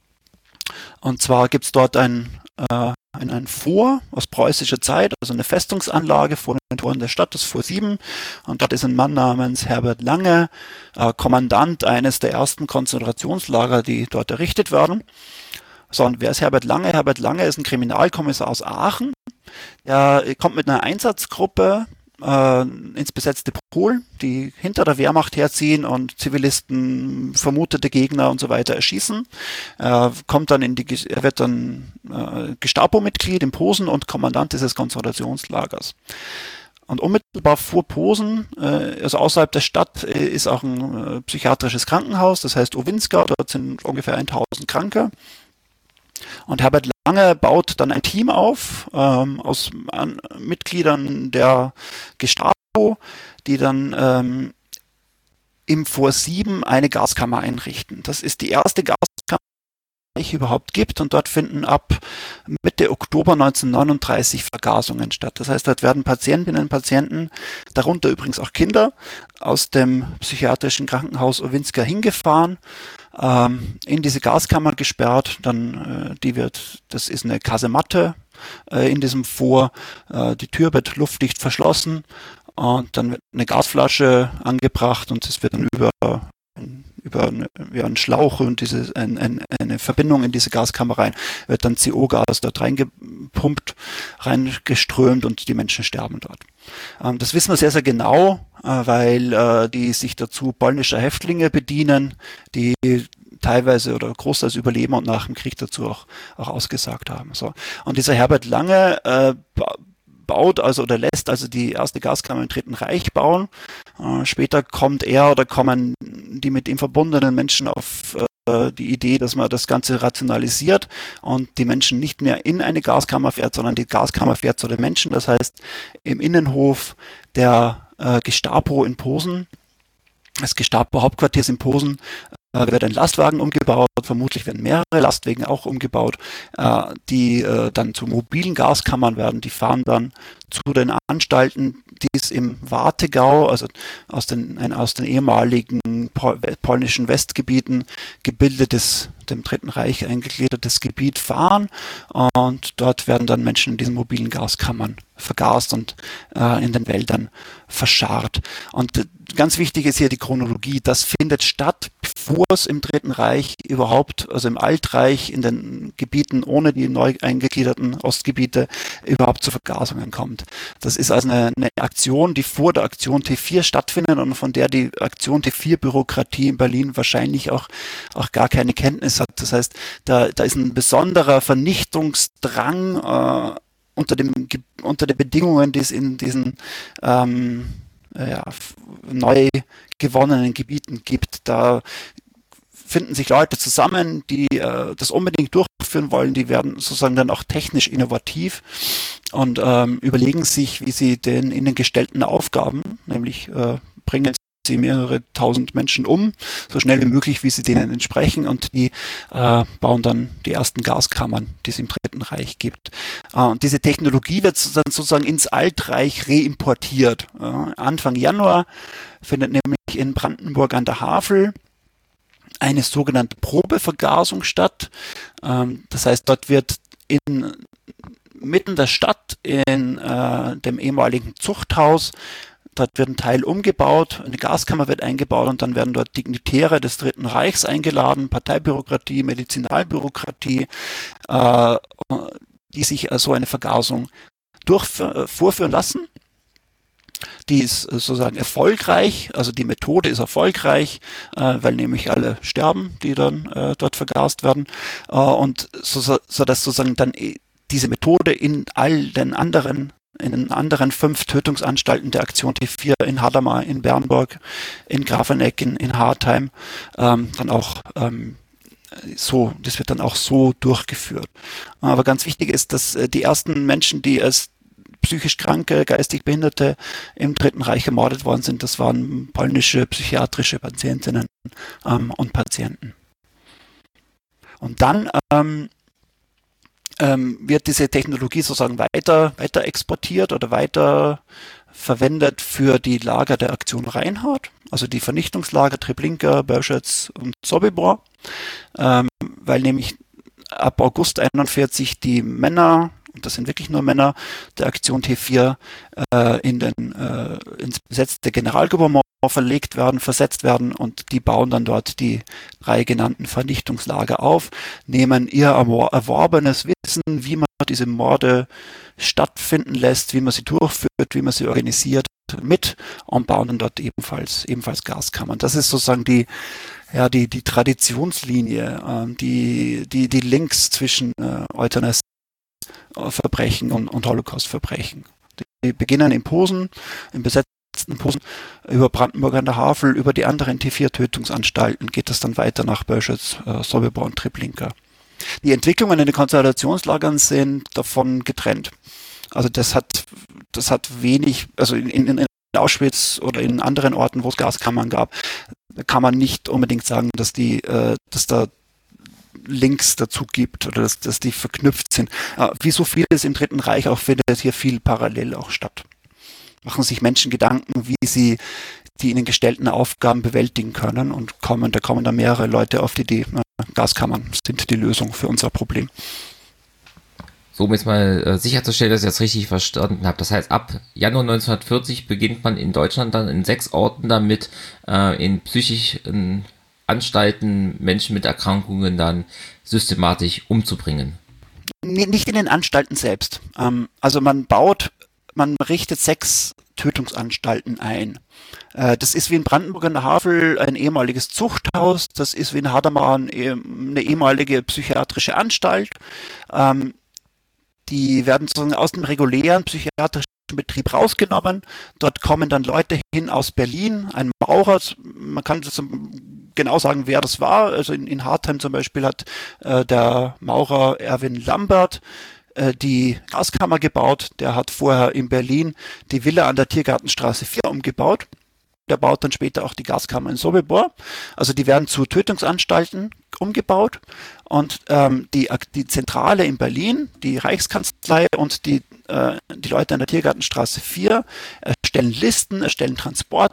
Speaker 1: Und zwar gibt es dort ein, äh, ein Fort aus preußischer Zeit, also eine Festungsanlage vor den Toren der Stadt, das Fort sieben. Und dort ist ein Mann namens Herbert Lange, äh, Kommandant eines der ersten Konzentrationslager, die dort errichtet werden. So, und wer ist Herbert Lange? Herbert Lange ist ein Kriminalkommissar aus Aachen. Der kommt mit einer Einsatzgruppe äh, ins besetzte Polen, die hinter der Wehrmacht herziehen und Zivilisten, vermutete Gegner und so weiter erschießen. Er kommt dann in die, er wird dann äh, Gestapo-Mitglied in Posen und Kommandant dieses Konzentrationslagers. Und unmittelbar vor Posen, äh, also außerhalb der Stadt, äh, ist auch ein äh, psychiatrisches Krankenhaus, das heißt Owinska, dort sind ungefähr tausend Kranke. Und Herbert Lange baut dann ein Team auf ähm, aus an, Mitgliedern der Gestapo, die dann ähm, im Fort sieben eine Gaskammer einrichten. Das ist die erste Gaskammer, die es überhaupt gibt, und dort finden ab Mitte Oktober neunzehnhundertneununddreißig Vergasungen statt. Das heißt, dort werden Patientinnen und Patienten, darunter übrigens auch Kinder, aus dem psychiatrischen Krankenhaus Owinska hingefahren, in diese Gaskammer gesperrt, dann äh, die wird, das ist eine Kasematte äh, in diesem Fort, äh, die Tür wird luftdicht verschlossen und dann wird eine Gasflasche angebracht und es wird dann über über eine, ja, einen Schlauch und diese ein, ein, eine Verbindung in diese Gaskammer rein, wird dann C O-Gas dort reingepumpt, reingeströmt und die Menschen sterben dort. Ähm, das wissen wir sehr, sehr genau, äh, weil äh, die sich dazu polnischer Häftlinge bedienen, die teilweise oder großteils überleben und nach dem Krieg dazu auch, auch ausgesagt haben. So. Und dieser Herbert Lange äh, baut also oder lässt also die erste Gaskammer im Dritten Reich bauen. Äh, später kommt er oder kommen die mit ihm verbundenen Menschen auf äh, die Idee, dass man das Ganze rationalisiert und die Menschen nicht mehr in eine Gaskammer fährt, sondern die Gaskammer fährt zu den Menschen. Das heißt, im Innenhof der äh, Gestapo in Posen, des Gestapo-Hauptquartiers in Posen, äh, wird ein Lastwagen umgebaut, vermutlich werden mehrere Lastwagen auch umgebaut, äh, die äh, dann zu mobilen Gaskammern werden. Die fahren dann zu den Anstalten, die es im Warthegau, also aus den, ein aus den ehemaligen pol polnischen Westgebieten gebildetes dem Dritten Reich eingegliedertes Gebiet fahren und dort werden dann Menschen in diesen mobilen Gaskammern vergast und äh, in den Wäldern verscharrt. Und äh, ganz wichtig ist hier die Chronologie. Das findet statt, bevor es im Dritten Reich überhaupt, also im Altreich, in den Gebieten ohne die neu eingegliederten Ostgebiete, überhaupt zu Vergasungen kommt. Das ist also eine, eine Aktion, die vor der Aktion T vier stattfindet und von der die Aktion T vier Bürokratie in Berlin wahrscheinlich auch, auch gar keine Kenntnis hat. Das heißt, da, da ist ein besonderer Vernichtungsdrang äh, unter dem unter den Bedingungen, die es in diesen ähm, ja, neu gewonnenen Gebieten gibt. Da finden sich Leute zusammen, die äh, das unbedingt durchführen wollen. Die werden sozusagen dann auch technisch innovativ und ähm, überlegen sich, wie sie den ihnen gestellten Aufgaben, nämlich äh, bringen sie mehrere tausend Menschen um, so schnell wie möglich, wie sie denen entsprechen, und die äh, bauen dann die ersten Gaskammern, die es im Dritten Reich gibt. Äh, und diese Technologie wird dann sozusagen ins Altreich reimportiert. Äh, Anfang Januar findet nämlich in Brandenburg an der Havel eine sogenannte Probevergasung statt. Ähm, das heißt, dort wird in mitten der Stadt in äh, dem ehemaligen Zuchthaus, dort wird ein Teil umgebaut, eine Gaskammer wird eingebaut und dann werden dort Dignitäre des Dritten Reichs eingeladen, Parteibürokratie, Medizinalbürokratie, äh, die sich so eine Vergasung durch, vorführen lassen. Die ist sozusagen erfolgreich, also die Methode ist erfolgreich, äh, weil nämlich alle sterben, die dann äh, dort vergast werden, äh, und so, so dass sozusagen dann diese Methode in all den anderen in den anderen fünf Tötungsanstalten der Aktion T vier in Hadamar, in Bernburg, in Grafeneck, in, in Hartheim, ähm, dann auch ähm, so, das wird dann auch so durchgeführt. Aber ganz wichtig ist, dass äh, die ersten Menschen, die als psychisch Kranke, geistig Behinderte im Dritten Reich ermordet worden sind, das waren polnische psychiatrische Patientinnen ähm, und Patienten. Und dann ähm, ähm, wird diese Technologie sozusagen weiter, weiter exportiert oder weiter verwendet für die Lager der Aktion Reinhardt, also die Vernichtungslager Treblinka, Börschetz und Sobibor, ähm, weil nämlich ab August einundvierzig die Männer, und das sind wirklich nur Männer, der Aktion T vier äh, in den, äh, ins besetzte Generalgouvernement verlegt werden, versetzt werden, und die bauen dann dort die drei genannten Vernichtungslager auf, nehmen ihr erworbenes Wissen, wie man diese Morde stattfinden lässt, wie man sie durchführt, wie man sie organisiert, mit und bauen dann dort ebenfalls, ebenfalls Gaskammern. Das ist sozusagen die, ja, die, die Traditionslinie, äh, die, die, die Links zwischen äh, Euthanasie-Verbrechen und, und Holocaust-Verbrechen. Die beginnen in Posen, im besetzten Posen, über Brandenburg an der Havel, über die anderen T vier Tötungsanstalten geht das dann weiter nach Börschetz, äh, Sobibor und Treblinka. Die Entwicklungen in den Konzentrationslagern sind davon getrennt. Also das hat, das hat wenig, also in, in, in Auschwitz oder in anderen Orten, wo es Gaskammern gab, kann man nicht unbedingt sagen, dass die, äh, dass da Links dazu gibt oder dass, dass die verknüpft sind. Äh, wie so vieles im Dritten Reich auch findet hier viel parallel auch statt. Machen sich Menschen Gedanken, wie sie die ihnen gestellten Aufgaben bewältigen können, und kommen, da kommen dann mehrere Leute auf die Idee, äh, Gaskammern sind die Lösung für unser Problem.
Speaker 2: So, um jetzt mal äh, sicherzustellen, dass ich das richtig verstanden habe. Das heißt, ab Januar neunzehnhundertvierzig beginnt man in Deutschland dann in sechs Orten damit, äh, in psychischen Anstalten Menschen mit Erkrankungen dann systematisch umzubringen.
Speaker 1: Nee, nicht in den Anstalten selbst. Ähm, also man baut, man richtet sechs Tötungsanstalten ein. Äh, das ist wie in Brandenburg an der Havel ein ehemaliges Zuchthaus, das ist wie in Hadamar eine ehemalige psychiatrische Anstalt. Ähm, Die werden sozusagen aus dem regulären psychiatrischen Betrieb rausgenommen. Dort kommen dann Leute hin aus Berlin, ein Maurer, man kann das genau sagen, wer das war. Also in, in Hartheim zum Beispiel hat äh, der Maurer Erwin Lambert äh, die Gaskammer gebaut. Der hat vorher in Berlin die Villa an der Tiergartenstraße vier umgebaut. Der baut dann später auch die Gaskammer in Sobibor. Also die werden zu Tötungsanstalten umgebaut. Und ähm, die, die Zentrale in Berlin, die Reichskanzlei und die, äh, die Leute an der Tiergartenstraße vier erstellen Listen, erstellen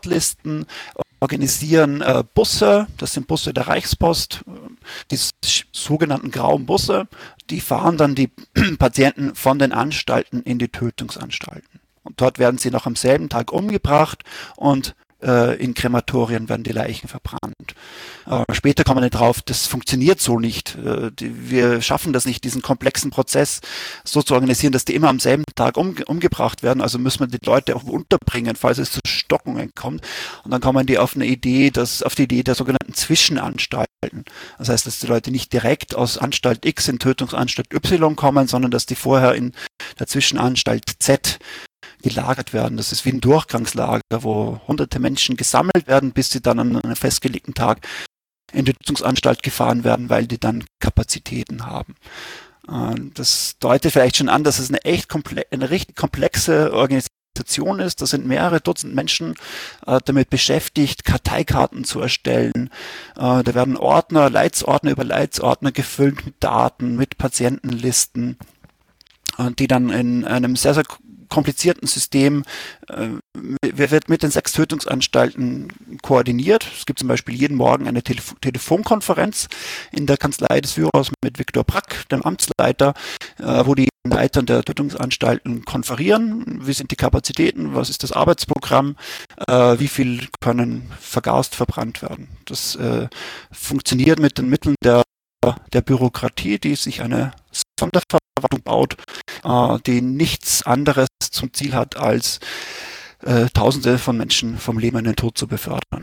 Speaker 1: Transportlisten, organisieren äh, Busse, das sind Busse der Reichspost, die sogenannten grauen Busse, die fahren dann die Patienten von den Anstalten in die Tötungsanstalten. Und dort werden sie noch am selben Tag umgebracht und äh, in Krematorien werden die Leichen verbrannt. Äh, später kommen wir drauf, das funktioniert so nicht. Äh, die, wir schaffen das nicht, diesen komplexen Prozess so zu organisieren, dass die immer am selben Tag um, umgebracht werden. Also müssen wir die Leute auch unterbringen, falls es zu Stockungen kommt. Und dann kommen die auf eine Idee, dass, auf die Idee der sogenannten Zwischenanstalten. Das heißt, dass die Leute nicht direkt aus Anstalt X in Tötungsanstalt Y kommen, sondern dass die vorher in der Zwischenanstalt Z gelagert werden. Das ist wie ein Durchgangslager, wo hunderte Menschen gesammelt werden, bis sie dann an einem festgelegten Tag in die Tötungsanstalt gefahren werden, weil die dann Kapazitäten haben. Das deutet vielleicht schon an, dass es eine echt komple- eine richtig komplexe Organisation ist. Da sind mehrere Dutzend Menschen äh, damit beschäftigt, Karteikarten zu erstellen. Äh, da werden Ordner, Leitsordner über Leitsordner gefüllt mit Daten, mit Patientenlisten, äh, die dann in einem sehr, sehr komplizierten System äh, wird mit den sechs Tötungsanstalten koordiniert. Es gibt zum Beispiel jeden Morgen eine Telef- Telefonkonferenz in der Kanzlei des Führers mit Viktor Brack, dem Amtsleiter, äh, wo die Leitern der Tötungsanstalten konferieren. Wie sind die Kapazitäten? Was ist das Arbeitsprogramm? Äh, wie viel können vergast, verbrannt werden? Das äh, funktioniert mit den Mitteln der der Bürokratie, die sich eine Sonderverwaltung baut, äh, die nichts anderes zum Ziel hat, als äh, Tausende von Menschen vom Leben in den Tod zu befördern.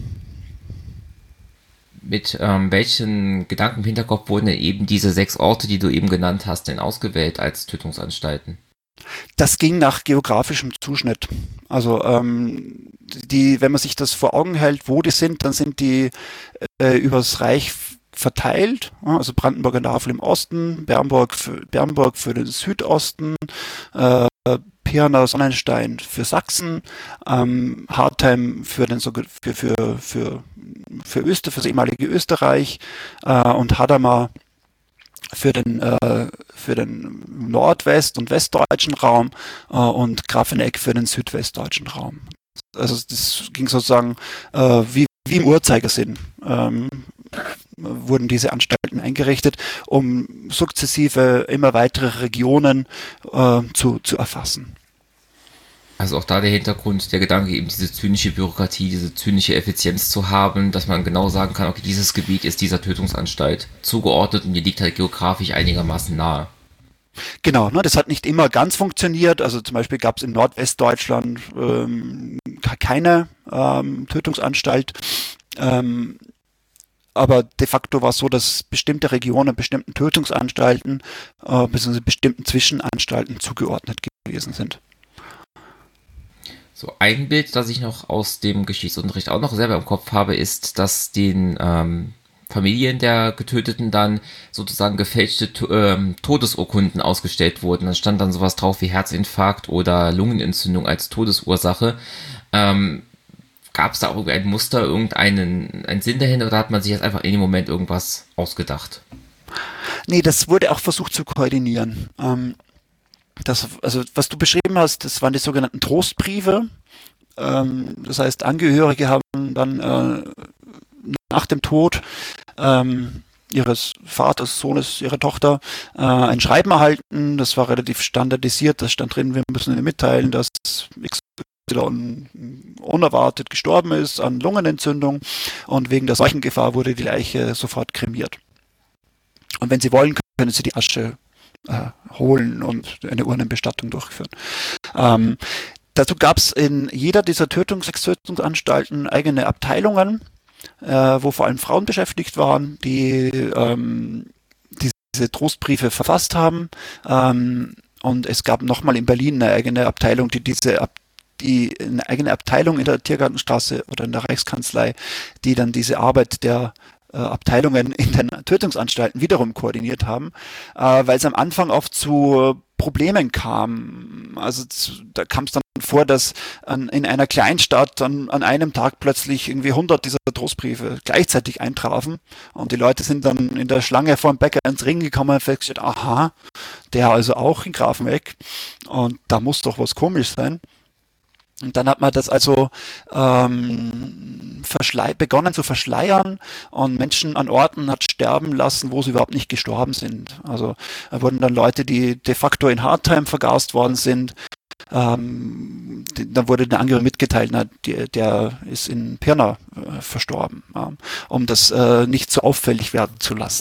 Speaker 2: Mit ähm, welchen Gedanken im Hinterkopf wurden denn eben diese sechs Orte, die du eben genannt hast, denn ausgewählt als Tötungsanstalten?
Speaker 1: Das ging nach geografischem Zuschnitt. Also ähm, die, wenn man sich das vor Augen hält, wo die sind, dann sind die äh, übers Reich verteilt, also Brandenburg an der Havel im Osten, Bernburg für, Bernburg für den Südosten, äh, Pirna, Sonnenstein für Sachsen, ähm, Hartheim für den für für für für Öster, für das ehemalige Österreich äh, und Hadamar für den äh, für den Nordwest- und westdeutschen Raum äh, und Grafenegg für den südwestdeutschen Raum. Also das ging sozusagen äh, wie wie im Uhrzeigersinn. Ähm, wurden diese Anstalten eingerichtet, um sukzessive immer weitere Regionen äh, zu, zu erfassen.
Speaker 2: Also auch da der Hintergrund, der Gedanke, eben diese zynische Bürokratie, diese zynische Effizienz zu haben, dass man genau sagen kann, okay, dieses Gebiet ist dieser Tötungsanstalt zugeordnet und die liegt halt geografisch einigermaßen nahe.
Speaker 1: Genau, ne, das hat nicht immer ganz funktioniert. Also zum Beispiel gab es in Nordwestdeutschland ähm, keine ähm, Tötungsanstalt. Ähm, Aber de facto war es so, dass bestimmte Regionen bestimmten Tötungsanstalten äh, bzw. bestimmten Zwischenanstalten zugeordnet gewesen sind.
Speaker 2: So ein Bild, das ich noch aus dem Geschichtsunterricht auch noch selber im Kopf habe, ist, dass den ähm, Familien der Getöteten dann sozusagen gefälschte ähm, Todesurkunden ausgestellt wurden. Da stand dann sowas drauf wie Herzinfarkt oder Lungenentzündung als Todesursache. Ähm, Gab es da auch irgendein Muster, irgendeinen einen Sinn dahinter oder hat man sich jetzt einfach in dem Moment irgendwas ausgedacht?
Speaker 1: Nee, das wurde auch versucht zu koordinieren. Ähm, das, also was du beschrieben hast, das waren die sogenannten Trostbriefe. Ähm, das heißt, Angehörige haben dann äh, nach dem Tod ähm, ihres Vaters, Sohnes, ihrer Tochter äh, ein Schreiben erhalten. Das war relativ standardisiert. Da stand drin, wir müssen Ihnen mitteilen, dass X unerwartet gestorben ist an Lungenentzündung und wegen der Seuchengefahr wurde die Leiche sofort kremiert. Und wenn Sie wollen, können Sie die Asche äh, holen und eine Urnenbestattung durchführen. Ähm, dazu gab es in jeder dieser Tötungs- Tötungsanstalten eigene Abteilungen, äh, wo vor allem Frauen beschäftigt waren, die ähm, diese Trostbriefe verfasst haben. Ähm, und es gab nochmal in Berlin eine eigene Abteilung, die diese Ab die eine eigene Abteilung in der Tiergartenstraße oder in der Reichskanzlei, die dann diese Arbeit der äh, Abteilungen in den Tötungsanstalten wiederum koordiniert haben, äh, weil es am Anfang oft zu Problemen kam. Also zu, da kam es dann vor, dass an, in einer Kleinstadt an, an einem Tag plötzlich irgendwie hundert dieser Trostbriefe gleichzeitig eintrafen und die Leute sind dann in der Schlange vor dem Bäcker ins Ring gekommen und festgestellt, aha, der also auch in Grafenegg und da muss doch was komisch sein. Und dann hat man das also ähm, verschlei begonnen zu verschleiern und Menschen an Orten hat sterben lassen, wo sie überhaupt nicht gestorben sind. Also da wurden dann Leute, die de facto in Hartheim vergast worden sind, ähm, die, dann wurde der Angehörige mitgeteilt, na, der, der ist in Pirna äh, verstorben, ja, um das äh, nicht so auffällig werden zu lassen.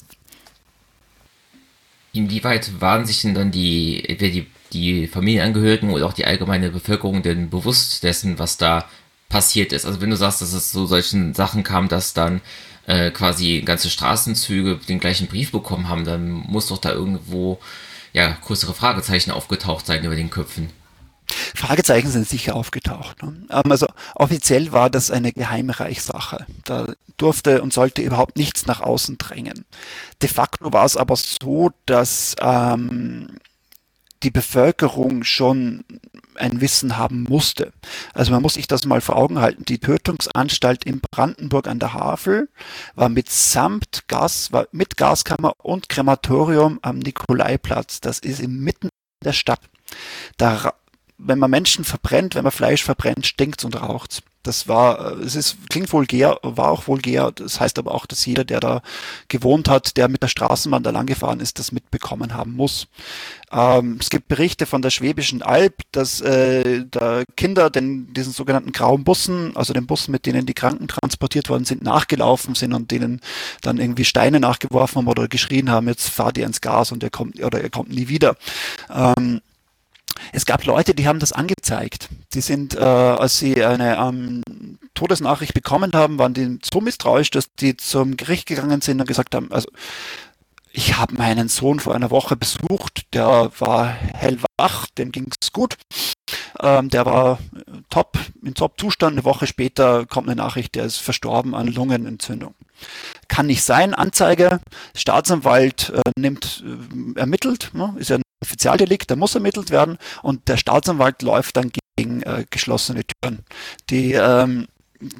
Speaker 2: Inwieweit waren sich denn dann die, entweder die, die Familienangehörigen oder auch die allgemeine Bevölkerung denn bewusst dessen, was da passiert ist? Also wenn du sagst, dass es zu solchen Sachen kam, dass dann äh, quasi ganze Straßenzüge den gleichen Brief bekommen haben, dann muss doch da irgendwo ja größere Fragezeichen aufgetaucht sein über den Köpfen.
Speaker 1: Fragezeichen sind sicher aufgetaucht. Ne? Also offiziell war das eine Geheimreichssache. Da durfte und sollte überhaupt nichts nach außen drängen. De facto war es aber so, dass ähm, die Bevölkerung schon ein Wissen haben musste. Also man muss sich das mal vor Augen halten. Die Tötungsanstalt in Brandenburg an der Havel war mitsamt Gas, war mit Gaskammer und Krematorium am Nikolaiplatz. Das ist inmitten der Stadt. Da, wenn man Menschen verbrennt, wenn man Fleisch verbrennt, stinkt's und raucht's. Das war, es ist, klingt vulgär, war auch vulgär. Das heißt aber auch, dass jeder, der da gewohnt hat, der mit der Straßenbahn da lang gefahren ist, das mitbekommen haben muss. Ähm, es gibt Berichte von der Schwäbischen Alb, dass äh, da Kinder den, diesen sogenannten grauen Bussen, also den Bussen, mit denen die Kranken transportiert worden sind, nachgelaufen sind und denen dann irgendwie Steine nachgeworfen haben oder geschrien haben, jetzt fahrt ihr ins Gas und ihr kommt, oder ihr kommt nie wieder. Ähm, Es gab Leute, die haben das angezeigt. Die sind, äh, als sie eine ähm, Todesnachricht bekommen haben, waren die so misstrauisch, dass die zum Gericht gegangen sind und gesagt haben, also ich habe meinen Sohn vor einer Woche besucht, der war hellwach, dem ging's gut, ähm, der war top, in Top-Zustand. Eine Woche später kommt eine Nachricht, der ist verstorben an Lungenentzündung. Kann nicht sein, Anzeige, Staatsanwalt äh, nimmt, äh, ermittelt, ne, ist ja ein Spezialdelikt, der muss ermittelt werden und der Staatsanwalt läuft dann gegen äh, geschlossene Türen. Die, ähm,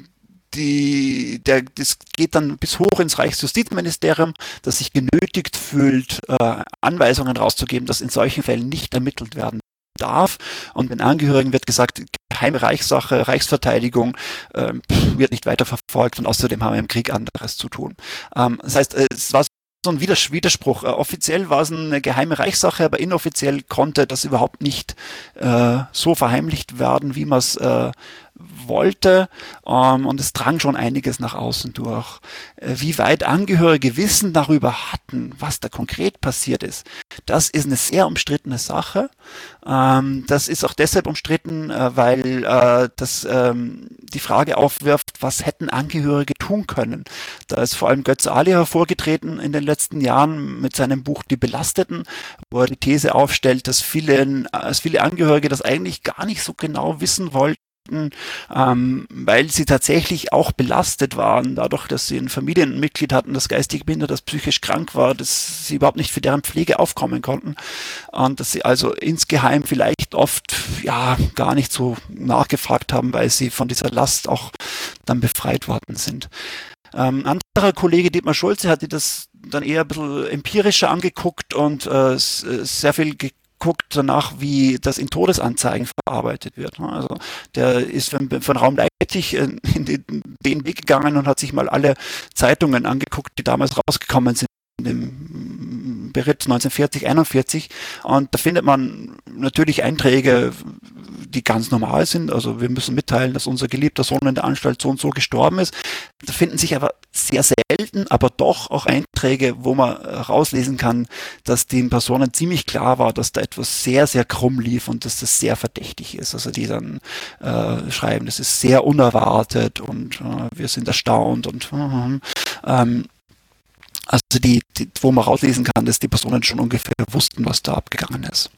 Speaker 1: die, der, das geht dann bis hoch ins Reichsjustizministerium, das sich genötigt fühlt, äh, Anweisungen rauszugeben, dass in solchen Fällen nicht ermittelt werden darf. Und den Angehörigen wird gesagt, geheime Reichssache, Reichsverteidigung äh, wird nicht weiter verfolgt und außerdem haben wir im Krieg anderes zu tun. Ähm, das heißt, es war so ein Widerspruch. Äh, offiziell war es eine geheime Reichssache, aber inoffiziell konnte das überhaupt nicht äh, so verheimlicht werden, wie man es äh, wollte, ähm, und es drang schon einiges nach außen durch. Äh, wie weit Angehörige Wissen darüber hatten, was da konkret passiert ist, das ist eine sehr umstrittene Sache. Ähm, das ist auch deshalb umstritten, äh, weil äh, das ähm, die Frage aufwirft, was hätten Angehörige tun können. Da ist vor allem Götz Ali hervorgetreten in den letzten Jahren mit seinem Buch Die Belasteten, wo er die These aufstellt, dass viele, dass viele Angehörige das eigentlich gar nicht so genau wissen wollten, ähm, weil sie tatsächlich auch belastet waren, dadurch, dass sie ein Familienmitglied hatten, das geistig behindert, das psychisch krank war, dass sie überhaupt nicht für deren Pflege aufkommen konnten und dass sie also insgeheim vielleicht oft ja gar nicht so nachgefragt haben, weil sie von dieser Last auch dann befreit worden sind. Ähm, ein anderer Kollege, Dietmar Schulze, hatte das dann eher ein bisschen empirischer angeguckt und äh, sehr viel ge guckt danach, wie das in Todesanzeigen verarbeitet wird. Also der ist von, von Raum Leipzig in den, den Weg gegangen und hat sich mal alle Zeitungen angeguckt, die damals rausgekommen sind im Beritt neunzehnhundertvierzig, einundvierzig, und da findet man natürlich Einträge, die ganz normal sind. Also wir müssen mitteilen, dass unser geliebter Sohn in der Anstalt so und so gestorben ist. Da finden sich aber sehr selten, aber doch auch Einträge, wo man rauslesen kann, dass den Personen ziemlich klar war, dass da etwas sehr, sehr krumm lief und dass das sehr verdächtig ist. Also die dann äh, schreiben, das ist sehr unerwartet und äh, wir sind erstaunt und äh, ähm, also die, die, wo man rauslesen kann, dass die Personen schon ungefähr wussten, was da abgegangen ist.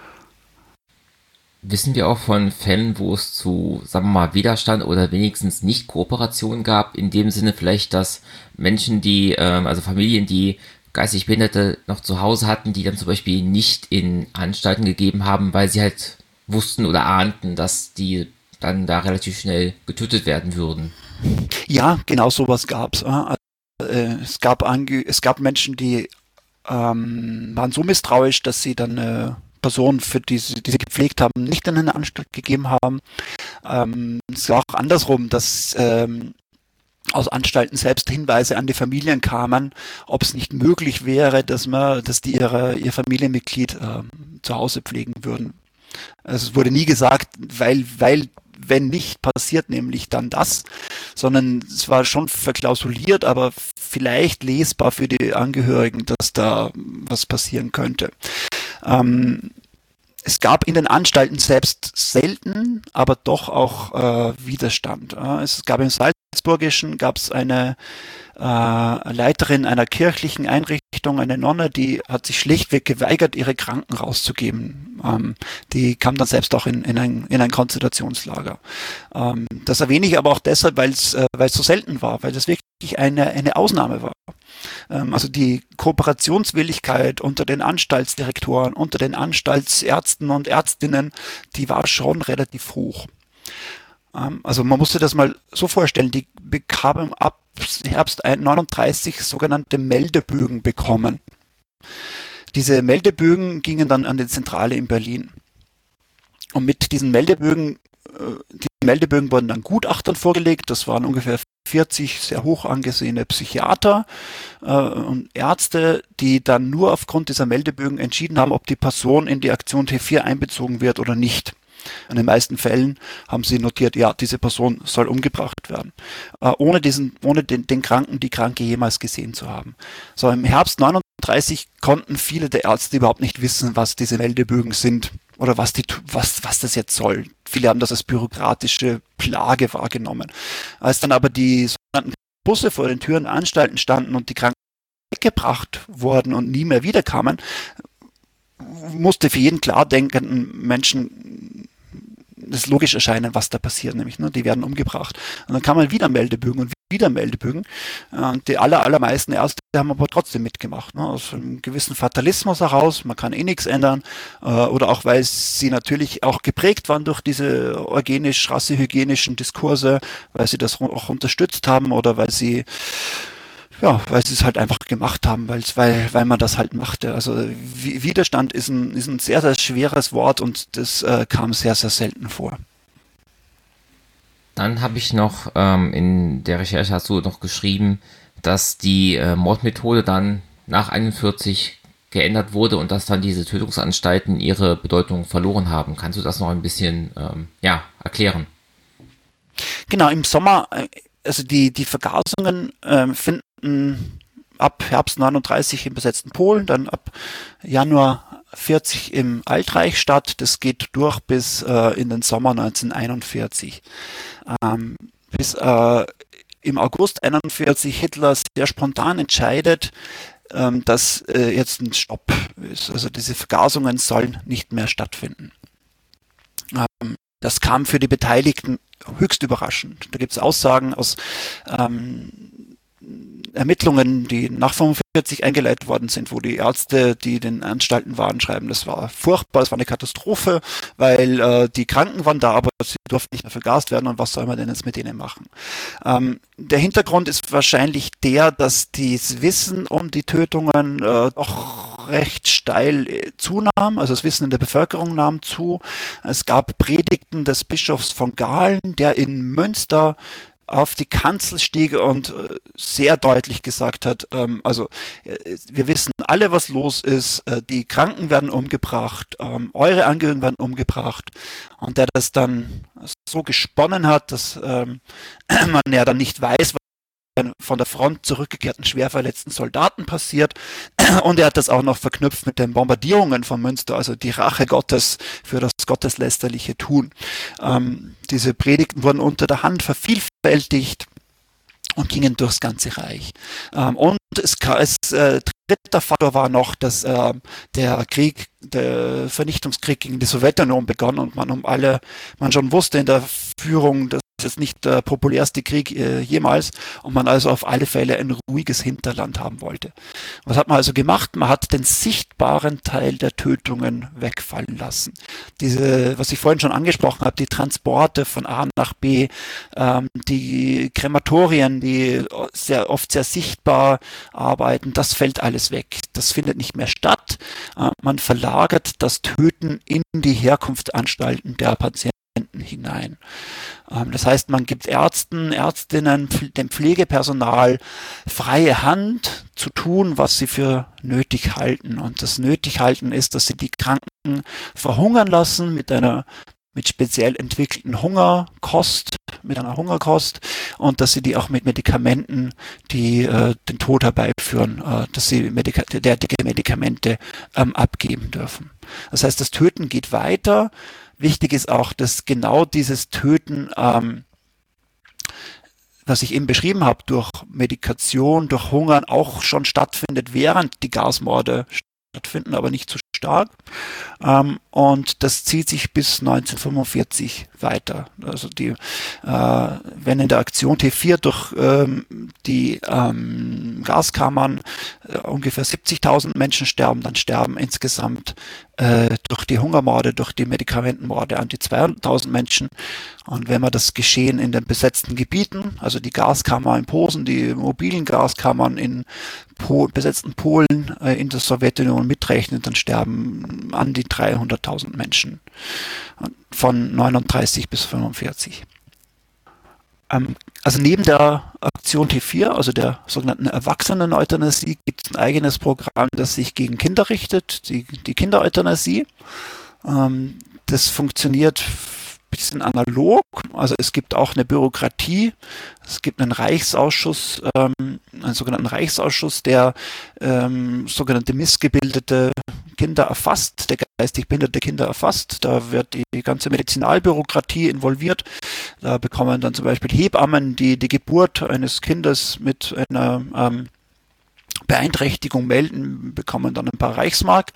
Speaker 2: Wissen wir auch von Fällen, wo es zu, sagen wir mal, Widerstand oder wenigstens Nicht-Kooperation gab, in dem Sinne vielleicht, dass Menschen, die, ähm, also Familien, die geistig Behinderte noch zu Hause hatten, die dann zum Beispiel nicht in Anstalten gegeben haben, weil sie halt wussten oder ahnten, dass die dann da relativ schnell getötet werden würden?
Speaker 1: Ja, genau sowas gab's. Äh, es gab Ange es gab Menschen, die ähm, waren so misstrauisch, dass sie dann äh, Personen, für die sie, die sie gepflegt haben, nicht in eine Anstalt gegeben haben. Ähm, es war auch andersrum, dass ähm, aus Anstalten selbst Hinweise an die Familien kamen, ob es nicht möglich wäre, dass man, dass die ihre, ihr Familienmitglied ähm, zu Hause pflegen würden. Also es wurde nie gesagt, weil, weil, wenn nicht, passiert nämlich dann das, sondern es war schon verklausuliert, aber vielleicht lesbar für die Angehörigen, dass da was passieren könnte. Ähm, Es gab in den Anstalten selbst selten, aber doch auch äh, Widerstand. Ja, es gab im Salzburgischen gab es eine äh, Leiterin einer kirchlichen Einrichtung, eine Nonne, die hat sich schlichtweg geweigert, ihre Kranken rauszugeben. Ähm, die kam dann selbst auch in, in, ein, in ein Konzentrationslager. Ähm, das erwähne ich aber auch deshalb, weil es äh, weil es so selten war, weil das wirklich eine, eine Ausnahme war. Also die Kooperationswilligkeit unter den Anstaltsdirektoren, unter den Anstaltsärzten und Ärztinnen, die war schon relativ hoch. Also man musste das mal so vorstellen, die bekamen ab Herbst neununddreißig sogenannte Meldebögen bekommen. Diese Meldebögen gingen dann an die Zentrale in Berlin. Und mit diesen Meldebögen, die Meldebögen wurden dann Gutachtern vorgelegt, das waren ungefähr vierzig sehr hoch angesehene Psychiater äh, und Ärzte, die dann nur aufgrund dieser Meldebögen entschieden haben, ob die Person in die Aktion T vier einbezogen wird oder nicht. In den meisten Fällen haben sie notiert, ja, diese Person soll umgebracht werden, äh, ohne diesen, ohne den, den Kranken, die Kranke jemals gesehen zu haben. So im Herbst neununddreißig konnten viele der Ärzte überhaupt nicht wissen, was diese Meldebögen sind oder was die, was, was das jetzt soll. Viele haben das als bürokratische Plage wahrgenommen. Als dann aber die sogenannten Busse vor den Türen der Anstalten standen und die Kranken weggebracht wurden und nie mehr wiederkamen, musste für jeden klar denkenden Menschen das logisch erscheinen, was da passiert, nämlich, ne, die werden umgebracht. Und dann kam man wieder Meldebögen und wieder Meldebögen. Und die aller, allermeisten Ärzte haben aber trotzdem mitgemacht, ne, aus einem gewissen Fatalismus heraus, man kann eh nichts ändern, äh, oder auch, weil sie natürlich auch geprägt waren durch diese eugenisch-rassehygienischen Diskurse, weil sie das auch unterstützt haben oder weil sie Ja, weil sie es halt einfach gemacht haben, weil weil weil man das halt machte. Also Widerstand ist ein ist ein sehr sehr schweres Wort und das äh, kam sehr sehr selten vor.
Speaker 2: Dann habe ich noch ähm, in der Recherche hast du noch geschrieben, dass die äh, Mordmethode dann nach einundvierzig geändert wurde und dass dann diese Tötungsanstalten ihre Bedeutung verloren haben. Kannst du das noch ein bisschen ähm, ja erklären?
Speaker 1: Genau, im Sommer, also die die Vergasungen äh, finden ab Herbst neununddreißig im besetzten Polen, dann ab Januar vierzig im Altreich statt. Das geht durch bis äh, in den Sommer neunzehnhunderteinundvierzig. Ähm, bis äh, im August einundvierzig Hitler sehr spontan entscheidet, ähm, dass äh, jetzt ein Stopp ist. Also diese Vergasungen sollen nicht mehr stattfinden. Ähm, das kam für die Beteiligten höchst überraschend. Da gibt es Aussagen aus ähm, Ermittlungen, die nach fünfundvierzig eingeleitet worden sind, wo die Ärzte, die in den Anstalten waren, schreiben, das war furchtbar, es war eine Katastrophe, weil äh, die Kranken waren da, aber sie durften nicht mehr vergast werden und was soll man denn jetzt mit denen machen? Ähm, der Hintergrund ist wahrscheinlich der, dass das Wissen um die Tötungen äh, doch recht steil äh, zunahm, also das Wissen in der Bevölkerung nahm zu. Es gab Predigten des Bischofs von Galen, der in Münster auf die Kanzel stieg und äh, sehr deutlich gesagt hat, ähm, also äh, wir wissen alle, was los ist, äh, die Kranken werden umgebracht, ähm, eure Angehörigen werden umgebracht, und der das dann so gesponnen hat, dass ähm, man ja dann nicht weiß, was von der Front zurückgekehrten schwer verletzten Soldaten passiert, und er hat das auch noch verknüpft mit den Bombardierungen von Münster, also die Rache Gottes für das gotteslästerliche Tun. Ähm, diese Predigten wurden unter der Hand vervielfältigt und gingen durchs ganze Reich. Ähm, und es, es äh, dritter Faktor war noch, dass äh, der Krieg, der Vernichtungskrieg gegen die Sowjetunion begann und man um alle, man schon wusste in der Führung, dass das ist nicht der populärste Krieg äh, jemals, und man also auf alle Fälle ein ruhiges Hinterland haben wollte. Was hat man also gemacht? Man hat den sichtbaren Teil der Tötungen wegfallen lassen. Diese, was ich vorhin schon angesprochen habe, die Transporte von A nach B, ähm, die Krematorien, die sehr oft sehr sichtbar arbeiten, das fällt alles weg. das findet nicht mehr statt. Äh, man verlagert das Töten in die Herkunftsanstalten der Patienten hinein. Ähm, das heißt, man gibt Ärzten, Ärztinnen, dem Pflegepersonal freie Hand zu tun, was sie für nötig halten. Und das nötig halten ist, dass sie die Kranken verhungern lassen mit einer mit speziell entwickelten Hungerkost, mit einer Hungerkost und dass sie die auch mit Medikamenten, die äh, den Tod herbeiführen, äh, dass sie Medika- derartige Medikamente ähm, abgeben dürfen. Das heißt, das Töten geht weiter. Wichtig ist auch, dass genau dieses Töten, ähm, was ich eben beschrieben habe, durch Medikation, durch Hungern auch schon stattfindet, während die Gasmorde stattfinden, aber nicht zu stark. Ähm, und das zieht sich bis neunzehnhundertfünfundvierzig weiter. Also die, äh, wenn in der Aktion T vier durch ähm, die ähm, Gaskammern äh, ungefähr siebzigtausend Menschen sterben, dann sterben insgesamt äh, durch die Hungermorde, durch die Medikamentenmorde an die zweihunderttausend Menschen. Und wenn man das Geschehen in den besetzten Gebieten, also die Gaskammer in Posen, die mobilen Gaskammern in Po- besetzten Polen äh, in der Sowjetunion mitrechnet, dann sterben an die dreihunderttausend Menschen von neununddreißig bis fünfundvierzig. Ähm, also neben der Aktion T vier, also der sogenannten Erwachsenen-Euthanasie, gibt es ein eigenes Programm, das sich gegen Kinder richtet, die, die Kinder-Euthanasie. Ähm, das funktioniert bisschen analog, also es gibt auch eine Bürokratie, es gibt einen Reichsausschuss, ähm, einen sogenannten Reichsausschuss, der ähm, sogenannte missgebildete Kinder erfasst, der geistig behinderte Kinder erfasst, da wird die, die ganze Medizinalbürokratie involviert, da bekommen dann zum Beispiel Hebammen, die die Geburt eines Kindes mit einer ähm, Beeinträchtigung melden, bekommen dann ein paar Reichsmark.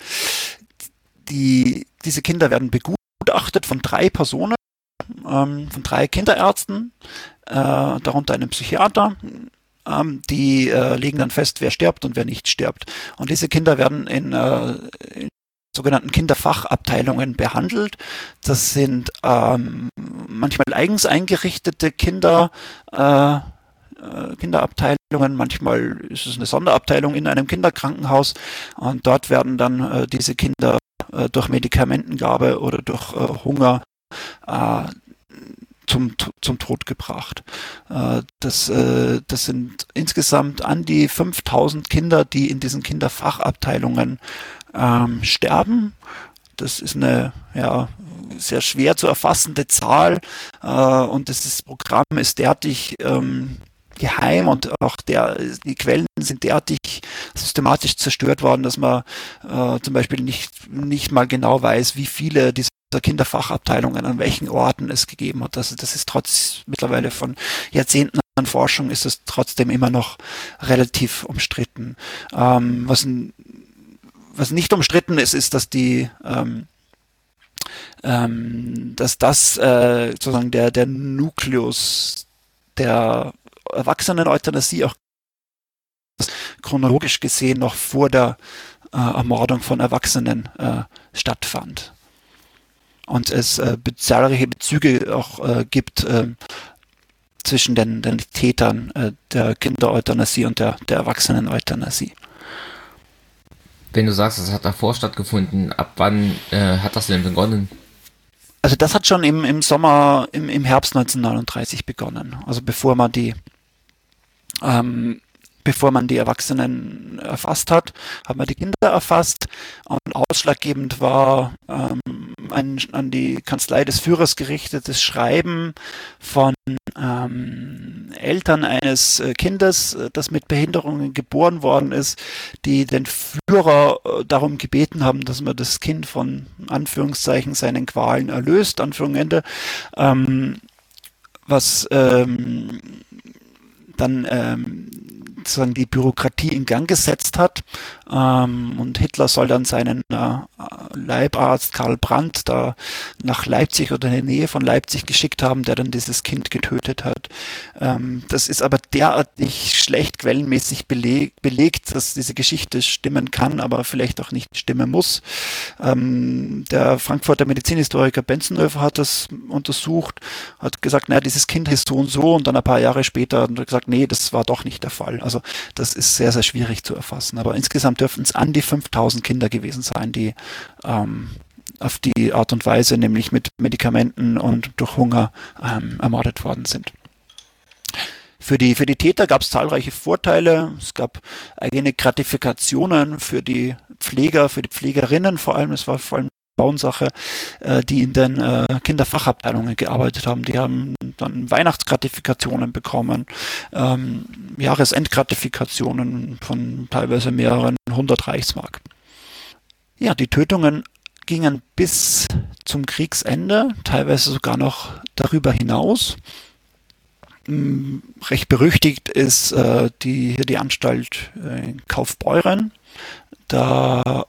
Speaker 1: Die, diese Kinder werden begutachtet von drei Personen, ähm, von drei Kinderärzten, äh, darunter einem Psychiater. Ähm, die äh, legen dann fest, wer stirbt und wer nicht stirbt. Und diese Kinder werden in, äh, in sogenannten Kinderfachabteilungen behandelt. Das sind ähm, manchmal eigens eingerichtete Kinder, äh, Kinderabteilungen, manchmal ist es eine Sonderabteilung in einem Kinderkrankenhaus und dort werden dann äh, diese Kinder äh, durch Medikamentengabe oder durch äh, Hunger äh, zum, zum Tod gebracht. Äh, das, äh, das sind insgesamt an die fünftausend Kinder, die in diesen Kinderfachabteilungen ähm, sterben. Das ist eine ja, sehr schwer zu erfassende Zahl äh, und das ist, Programm ist derartig ähm, geheim und auch der, die Quellen sind derartig systematisch zerstört worden, dass man äh, zum Beispiel nicht, nicht mal genau weiß, wie viele dieser Kinderfachabteilungen an welchen Orten es gegeben hat. Also das ist trotz mittlerweile von Jahrzehnten an Forschung ist es trotzdem immer noch relativ umstritten. Ähm, was, was nicht umstritten ist, ist, dass die ähm, ähm, dass das äh, sozusagen der, der Nukleus der Erwachsenen-Euthanasie auch chronologisch gesehen noch vor der äh, Ermordung von Erwachsenen äh, stattfand. Und es äh, zahlreiche Bezüge auch äh, gibt äh, zwischen den, den Tätern äh, der Kinder-Euthanasie und der, der Erwachsenen-Euthanasie.
Speaker 2: Wenn du sagst, es hat davor stattgefunden, ab wann äh, hat das denn begonnen?
Speaker 1: Also das hat schon im, im Sommer, im, im Herbst neunzehnhundertneununddreißig begonnen. Also bevor man die Ähm, bevor man die Erwachsenen erfasst hat, hat man die Kinder erfasst und ausschlaggebend war ähm, ein an die Kanzlei des Führers gerichtetes Schreiben von ähm, Eltern eines äh, Kindes, äh, das mit Behinderungen geboren worden ist, die den Führer äh, darum gebeten haben, dass man das Kind von Anführungszeichen seinen Qualen erlöst, Anführung Ende, ähm, was ähm, dann ähm, sozusagen die Bürokratie in Gang gesetzt hat. Ähm, und Hitler soll dann seinen äh, Leibarzt Karl Brandt da nach Leipzig oder in der Nähe von Leipzig geschickt haben, der dann dieses Kind getötet hat. Ähm, das ist aber derartig schlecht quellenmäßig beleg belegt, dass diese Geschichte stimmen kann, aber vielleicht auch nicht stimmen muss. Ähm, der Frankfurter Medizinhistoriker Benzenhöfer hat das untersucht, hat gesagt, naja, dieses Kind ist so und so und dann ein paar Jahre später hat er gesagt, nee, das war doch nicht der Fall. Also Also das ist sehr, sehr schwierig zu erfassen. Aber insgesamt dürften es an die fünftausend Kinder gewesen sein, die ähm, auf die Art und Weise, nämlich mit Medikamenten und durch Hunger, ähm, ermordet worden sind. Für die, für die Täter gab es zahlreiche Vorteile. Es gab eigene Gratifikationen für die Pfleger, für die Pflegerinnen vor allem. Es war vor allem Frauensache, äh, die in den äh, Kinderfachabteilungen gearbeitet haben. Die haben dann Weihnachtsgratifikationen bekommen, ähm, Jahresendgratifikationen von teilweise mehreren hundert Reichsmark. Ja, die Tötungen gingen bis zum Kriegsende, teilweise sogar noch darüber hinaus. Recht berüchtigt ist äh, die, die Anstalt äh, in Kaufbeuren. Da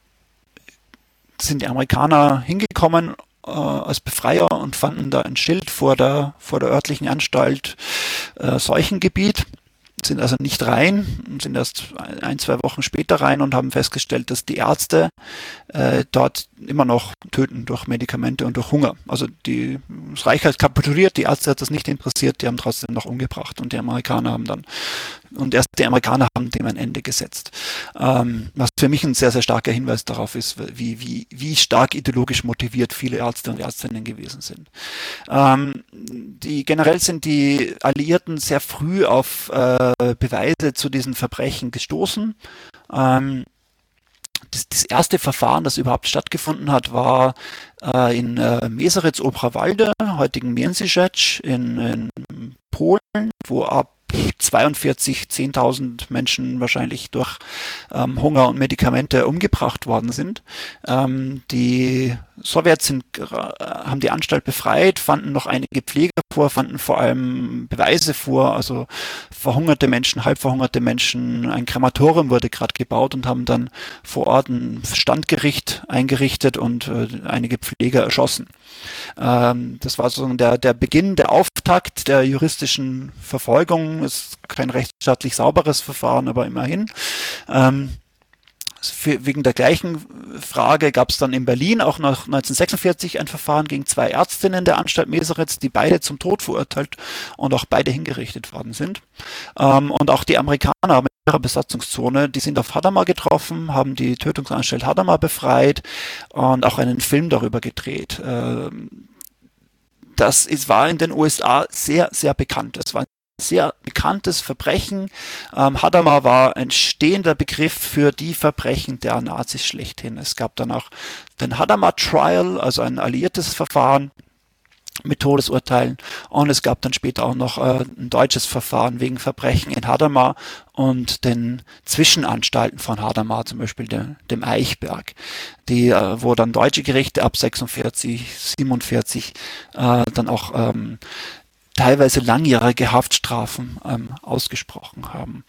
Speaker 1: sind die Amerikaner hingekommen äh, als Befreier und fanden da ein Schild vor der, vor der örtlichen Anstalt, äh, Seuchengebiet. Sind also nicht rein, sind erst ein, zwei Wochen später rein und haben festgestellt, dass die Ärzte äh, dort immer noch töten durch Medikamente und durch Hunger. Also die, das Reich hat kapituliert, die Ärzte hat das nicht interessiert, die haben trotzdem noch umgebracht und die Amerikaner haben dann, und erst die Amerikaner haben dem ein Ende gesetzt. Ähm, was für mich ein sehr, sehr starker Hinweis darauf ist, wie, wie, wie stark ideologisch motiviert viele Ärzte und Ärztinnen gewesen sind. Ähm, die, generell sind die Alliierten sehr früh auf äh, Beweise zu diesen Verbrechen gestoßen. Ähm, das, das erste Verfahren, das überhaupt stattgefunden hat, war äh, in äh, Meseritz-Oberwalde, heutigen Międzyrzec in, in Polen, wo ab zweiundvierzig zehntausend Menschen wahrscheinlich durch ähm, Hunger und Medikamente umgebracht worden sind. Ähm, die Sowjets sind, äh, haben die Anstalt befreit, fanden noch einige Pfleger vor, fanden vor allem Beweise vor, also verhungerte Menschen, halb verhungerte Menschen. Ein Krematorium wurde gerade gebaut und haben dann vor Ort ein Standgericht eingerichtet und äh, einige Pfleger erschossen. Ähm, das war so der, der Beginn, der Auftakt der juristischen Verfolgung. Ist kein rechtsstaatlich sauberes Verfahren, aber immerhin. Ähm, Für, wegen der gleichen Frage gab es dann in Berlin auch noch neunzehnhundertsechsundvierzig ein Verfahren gegen zwei Ärztinnen der Anstalt Meseritz, die beide zum Tod verurteilt und auch beide hingerichtet worden sind. Ähm, und auch die Amerikaner mit ihrer Besatzungszone, die sind auf Hadamar getroffen, haben die Tötungsanstalt Hadamar befreit und auch einen Film darüber gedreht. Ähm, das ist, war in den U S A sehr, sehr bekannt. Das war sehr bekanntes Verbrechen. Ähm, Hadamar war ein stehender Begriff für die Verbrechen der Nazis schlechthin. Es gab dann auch den Hadamar Trial, also ein alliiertes Verfahren mit Todesurteilen, und es gab dann später auch noch äh, ein deutsches Verfahren wegen Verbrechen in Hadamar und den Zwischenanstalten von Hadamar, zum Beispiel de, dem Eichberg, die, äh, wo dann deutsche Gerichte ab sechsundvierzig, siebenundvierzig äh, dann auch ähm, teilweise langjährige Haftstrafen ähm, ausgesprochen haben.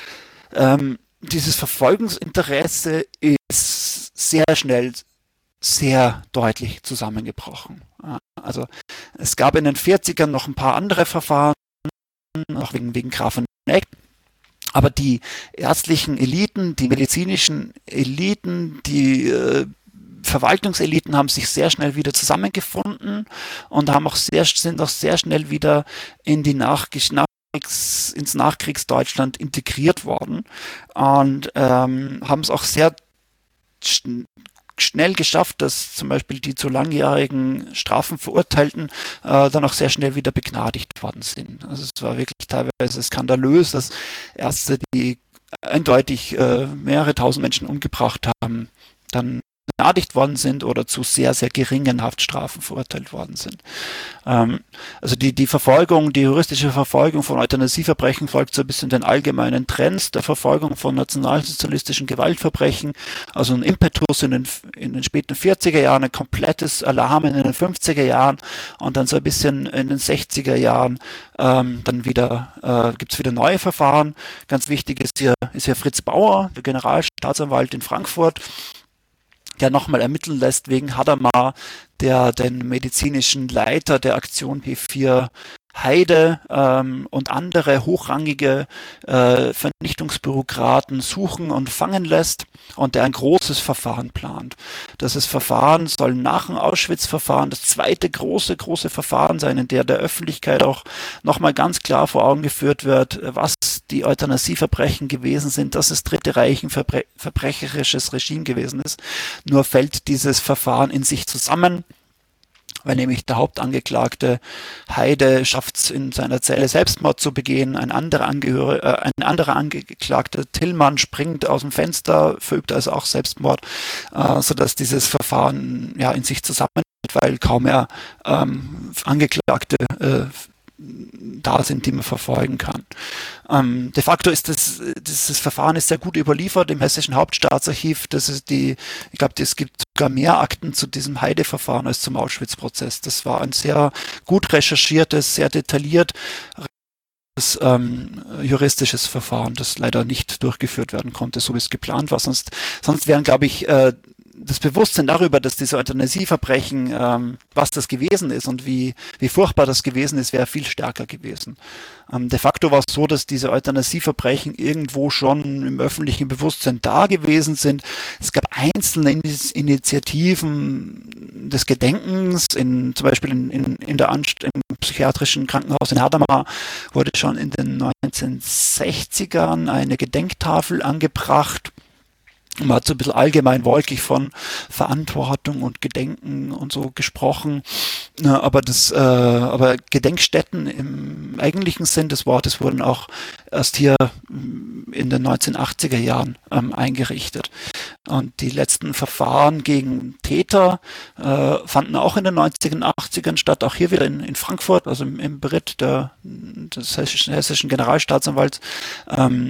Speaker 1: Ähm, dieses Verfolgungsinteresse ist sehr schnell sehr deutlich zusammengebrochen. Also es gab in den vierzigern noch ein paar andere Verfahren, auch wegen, wegen Grafeneck, aber die ärztlichen Eliten, die medizinischen Eliten, die äh, Verwaltungseliten haben sich sehr schnell wieder zusammengefunden und haben auch sehr, sind auch sehr schnell wieder in die Nachkriegs, Nachkriegs, ins Nachkriegsdeutschland integriert worden und ähm, haben es auch sehr schn schnell geschafft, dass zum Beispiel die zu langjährigen Strafenverurteilten äh, dann auch sehr schnell wieder begnadigt worden sind. Also es war wirklich teilweise skandalös, dass Ärzte, die eindeutig äh, mehrere tausend Menschen umgebracht haben, dann begnadigt worden sind oder zu sehr, sehr geringen Haftstrafen verurteilt worden sind. Ähm, also die, die Verfolgung, die juristische Verfolgung von Euthanasieverbrechen folgt so ein bisschen den allgemeinen Trends der Verfolgung von nationalsozialistischen Gewaltverbrechen. Also ein Impetus in den, in den späten vierziger Jahren, ein komplettes Alarm in den fünfziger Jahren und dann so ein bisschen in den sechziger Jahren ähm, dann wieder äh, gibt es wieder neue Verfahren. Ganz wichtig ist hier, ist hier Fritz Bauer, der Generalstaatsanwalt in Frankfurt, der nochmal ermitteln lässt wegen Hadamar, der den medizinischen Leiter der Aktion P vier Heide ähm, und andere hochrangige äh, Vernichtungsbürokraten suchen und fangen lässt und der ein großes Verfahren plant. Das Verfahren soll nach dem Auschwitz-Verfahren das zweite große, große Verfahren sein, in der der Öffentlichkeit auch nochmal ganz klar vor Augen geführt wird, was die Euthanasieverbrechen gewesen sind, dass das Dritte Reich ein verbre verbrecherisches Regime gewesen ist. Nur fällt dieses Verfahren in sich zusammen, weil nämlich der Hauptangeklagte Heide schafft es in seiner Zelle Selbstmord zu begehen, ein anderer, Angehör äh, ein anderer Angeklagter Tillmann springt aus dem Fenster, verübt also auch Selbstmord, äh, sodass dieses Verfahren ja in sich zusammenfällt, weil kaum mehr ähm, Angeklagte äh, da sind, die man verfolgen kann. Ähm, de facto ist das, dieses Verfahren ist sehr gut überliefert im Hessischen Hauptstaatsarchiv. Das ist die, ich glaube, es gibt sogar mehr Akten zu diesem Heide-Verfahren als zum Auschwitz-Prozess. Das war ein sehr gut recherchiertes, sehr detailliert das, ähm, juristisches Verfahren, das leider nicht durchgeführt werden konnte, so wie es geplant war. Sonst, sonst wären, glaube ich, äh, das Bewusstsein darüber, dass diese Euthanasieverbrechen, ähm, was das gewesen ist und wie, wie furchtbar das gewesen ist, wäre viel stärker gewesen. Ähm, de facto war es so, dass diese Euthanasieverbrechen irgendwo schon im öffentlichen Bewusstsein da gewesen sind. Es gab einzelne Initiativen des Gedenkens, in, zum Beispiel in, in, in der Anst im psychiatrischen Krankenhaus in Hadamar wurde schon in den neunzehnhundertsechzigern eine Gedenktafel angebracht. Man hat so ein bisschen allgemein wolkig von Verantwortung und Gedenken und so gesprochen, aber das, äh, aber Gedenkstätten im eigentlichen Sinn des Wortes wurden auch erst hier in den neunzehnhundertachtziger Jahren ähm, eingerichtet. Und die letzten Verfahren gegen Täter äh, fanden auch in den neunzehnhundertachtzigern statt, auch hier wieder in, in Frankfurt, also im, im Beritt der, des hessischen, hessischen Generalstaatsanwalts. Ähm,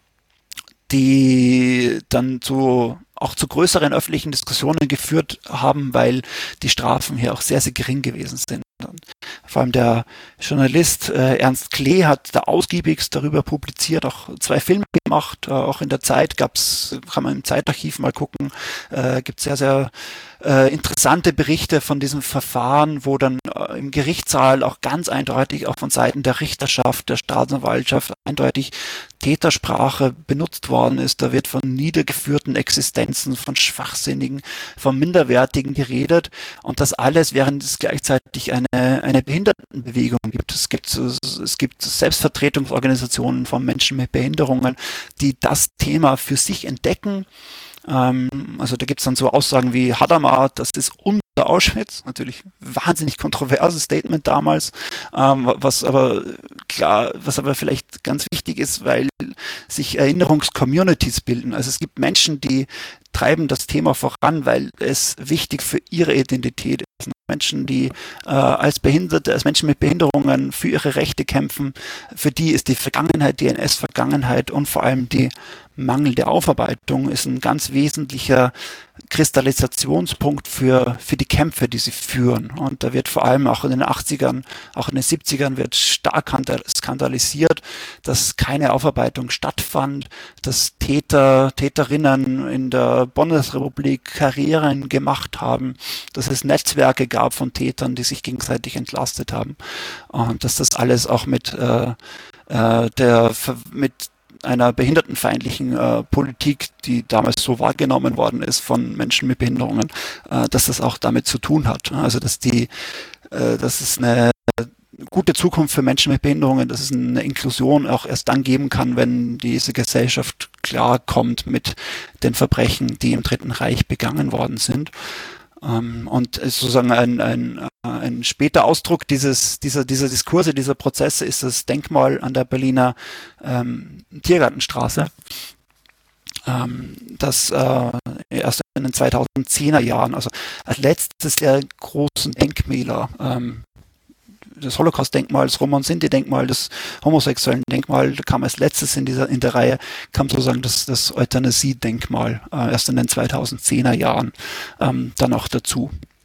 Speaker 1: die dann zu, auch zu größeren öffentlichen Diskussionen geführt haben, weil die Strafen hier auch sehr, sehr gering gewesen sind. Und vor allem der Journalist äh, Ernst Klee hat da ausgiebigst darüber publiziert, auch zwei Filme gemacht, äh, auch in der Zeit gab's, kann man im Zeitarchiv mal gucken, äh, gibt sehr, sehr äh, interessante Berichte von diesem Verfahren, wo dann äh, im Gerichtssaal auch ganz eindeutig, auch von Seiten der Richterschaft, der Staatsanwaltschaft eindeutig Tätersprache benutzt worden ist. Da wird von niedergeführten Existenzen, von Schwachsinnigen, von Minderwertigen geredet und das alles, während es gleichzeitig eine, eine Behindertenbewegung gibt. Es gibt, es gibt Selbstvertretungsorganisationen von Menschen mit Behinderungen, die das Thema für sich entdecken. Ähm, also da gibt es dann so Aussagen wie Hadamar, das ist unser Auschwitz, natürlich wahnsinnig kontroverses Statement damals, ähm, was aber klar, was aber vielleicht ganz wichtig ist, weil sich Erinnerungscommunities bilden. Also es gibt Menschen, die treiben das Thema voran, weil es wichtig für ihre Identität ist. Menschen, die äh, als Behinderte, als Menschen mit Behinderungen für ihre Rechte kämpfen, für die ist die Vergangenheit, die N S-Vergangenheit und vor allem die mangelnde Aufarbeitung ist ein ganz wesentlicher Kristallisationspunkt für, für die Kämpfe, die sie führen. Und da wird vor allem auch in den achtzigern, auch in den siebzigern wird stark skandalisiert, dass keine Aufarbeitung stattfand, dass Täter, Täterinnen in der Bundesrepublik Karrieren gemacht haben, dass es Netzwerke gab von Tätern, die sich gegenseitig entlastet haben. Und dass das alles auch mit, äh, äh, der, mit einer behindertenfeindlichen äh, Politik, die damals so wahrgenommen worden ist von Menschen mit Behinderungen, äh, dass das auch damit zu tun hat. Also dass die, äh, dass es eine gute Zukunft für Menschen mit Behinderungen, dass es eine Inklusion auch erst dann geben kann, wenn diese Gesellschaft klarkommt mit den Verbrechen, die im Dritten Reich begangen worden sind. Um, und sozusagen ein, ein, ein später Ausdruck dieses, dieser, dieser Diskurse, dieser Prozesse ist das Denkmal an der Berliner ähm, Tiergartenstraße, ähm, das äh, erst in den zweitausendzehner Jahren, also als letztes der großen Denkmäler, ähm, das Holocaust-Denkmal, das Roman-Sinti-Denkmal, das Homosexuellen-Denkmal, da kam als letztes in dieser in der Reihe, kam sozusagen das, das Euthanasie-Denkmal äh, erst in den zweitausendzehner Jahren ähm, dann auch dazu.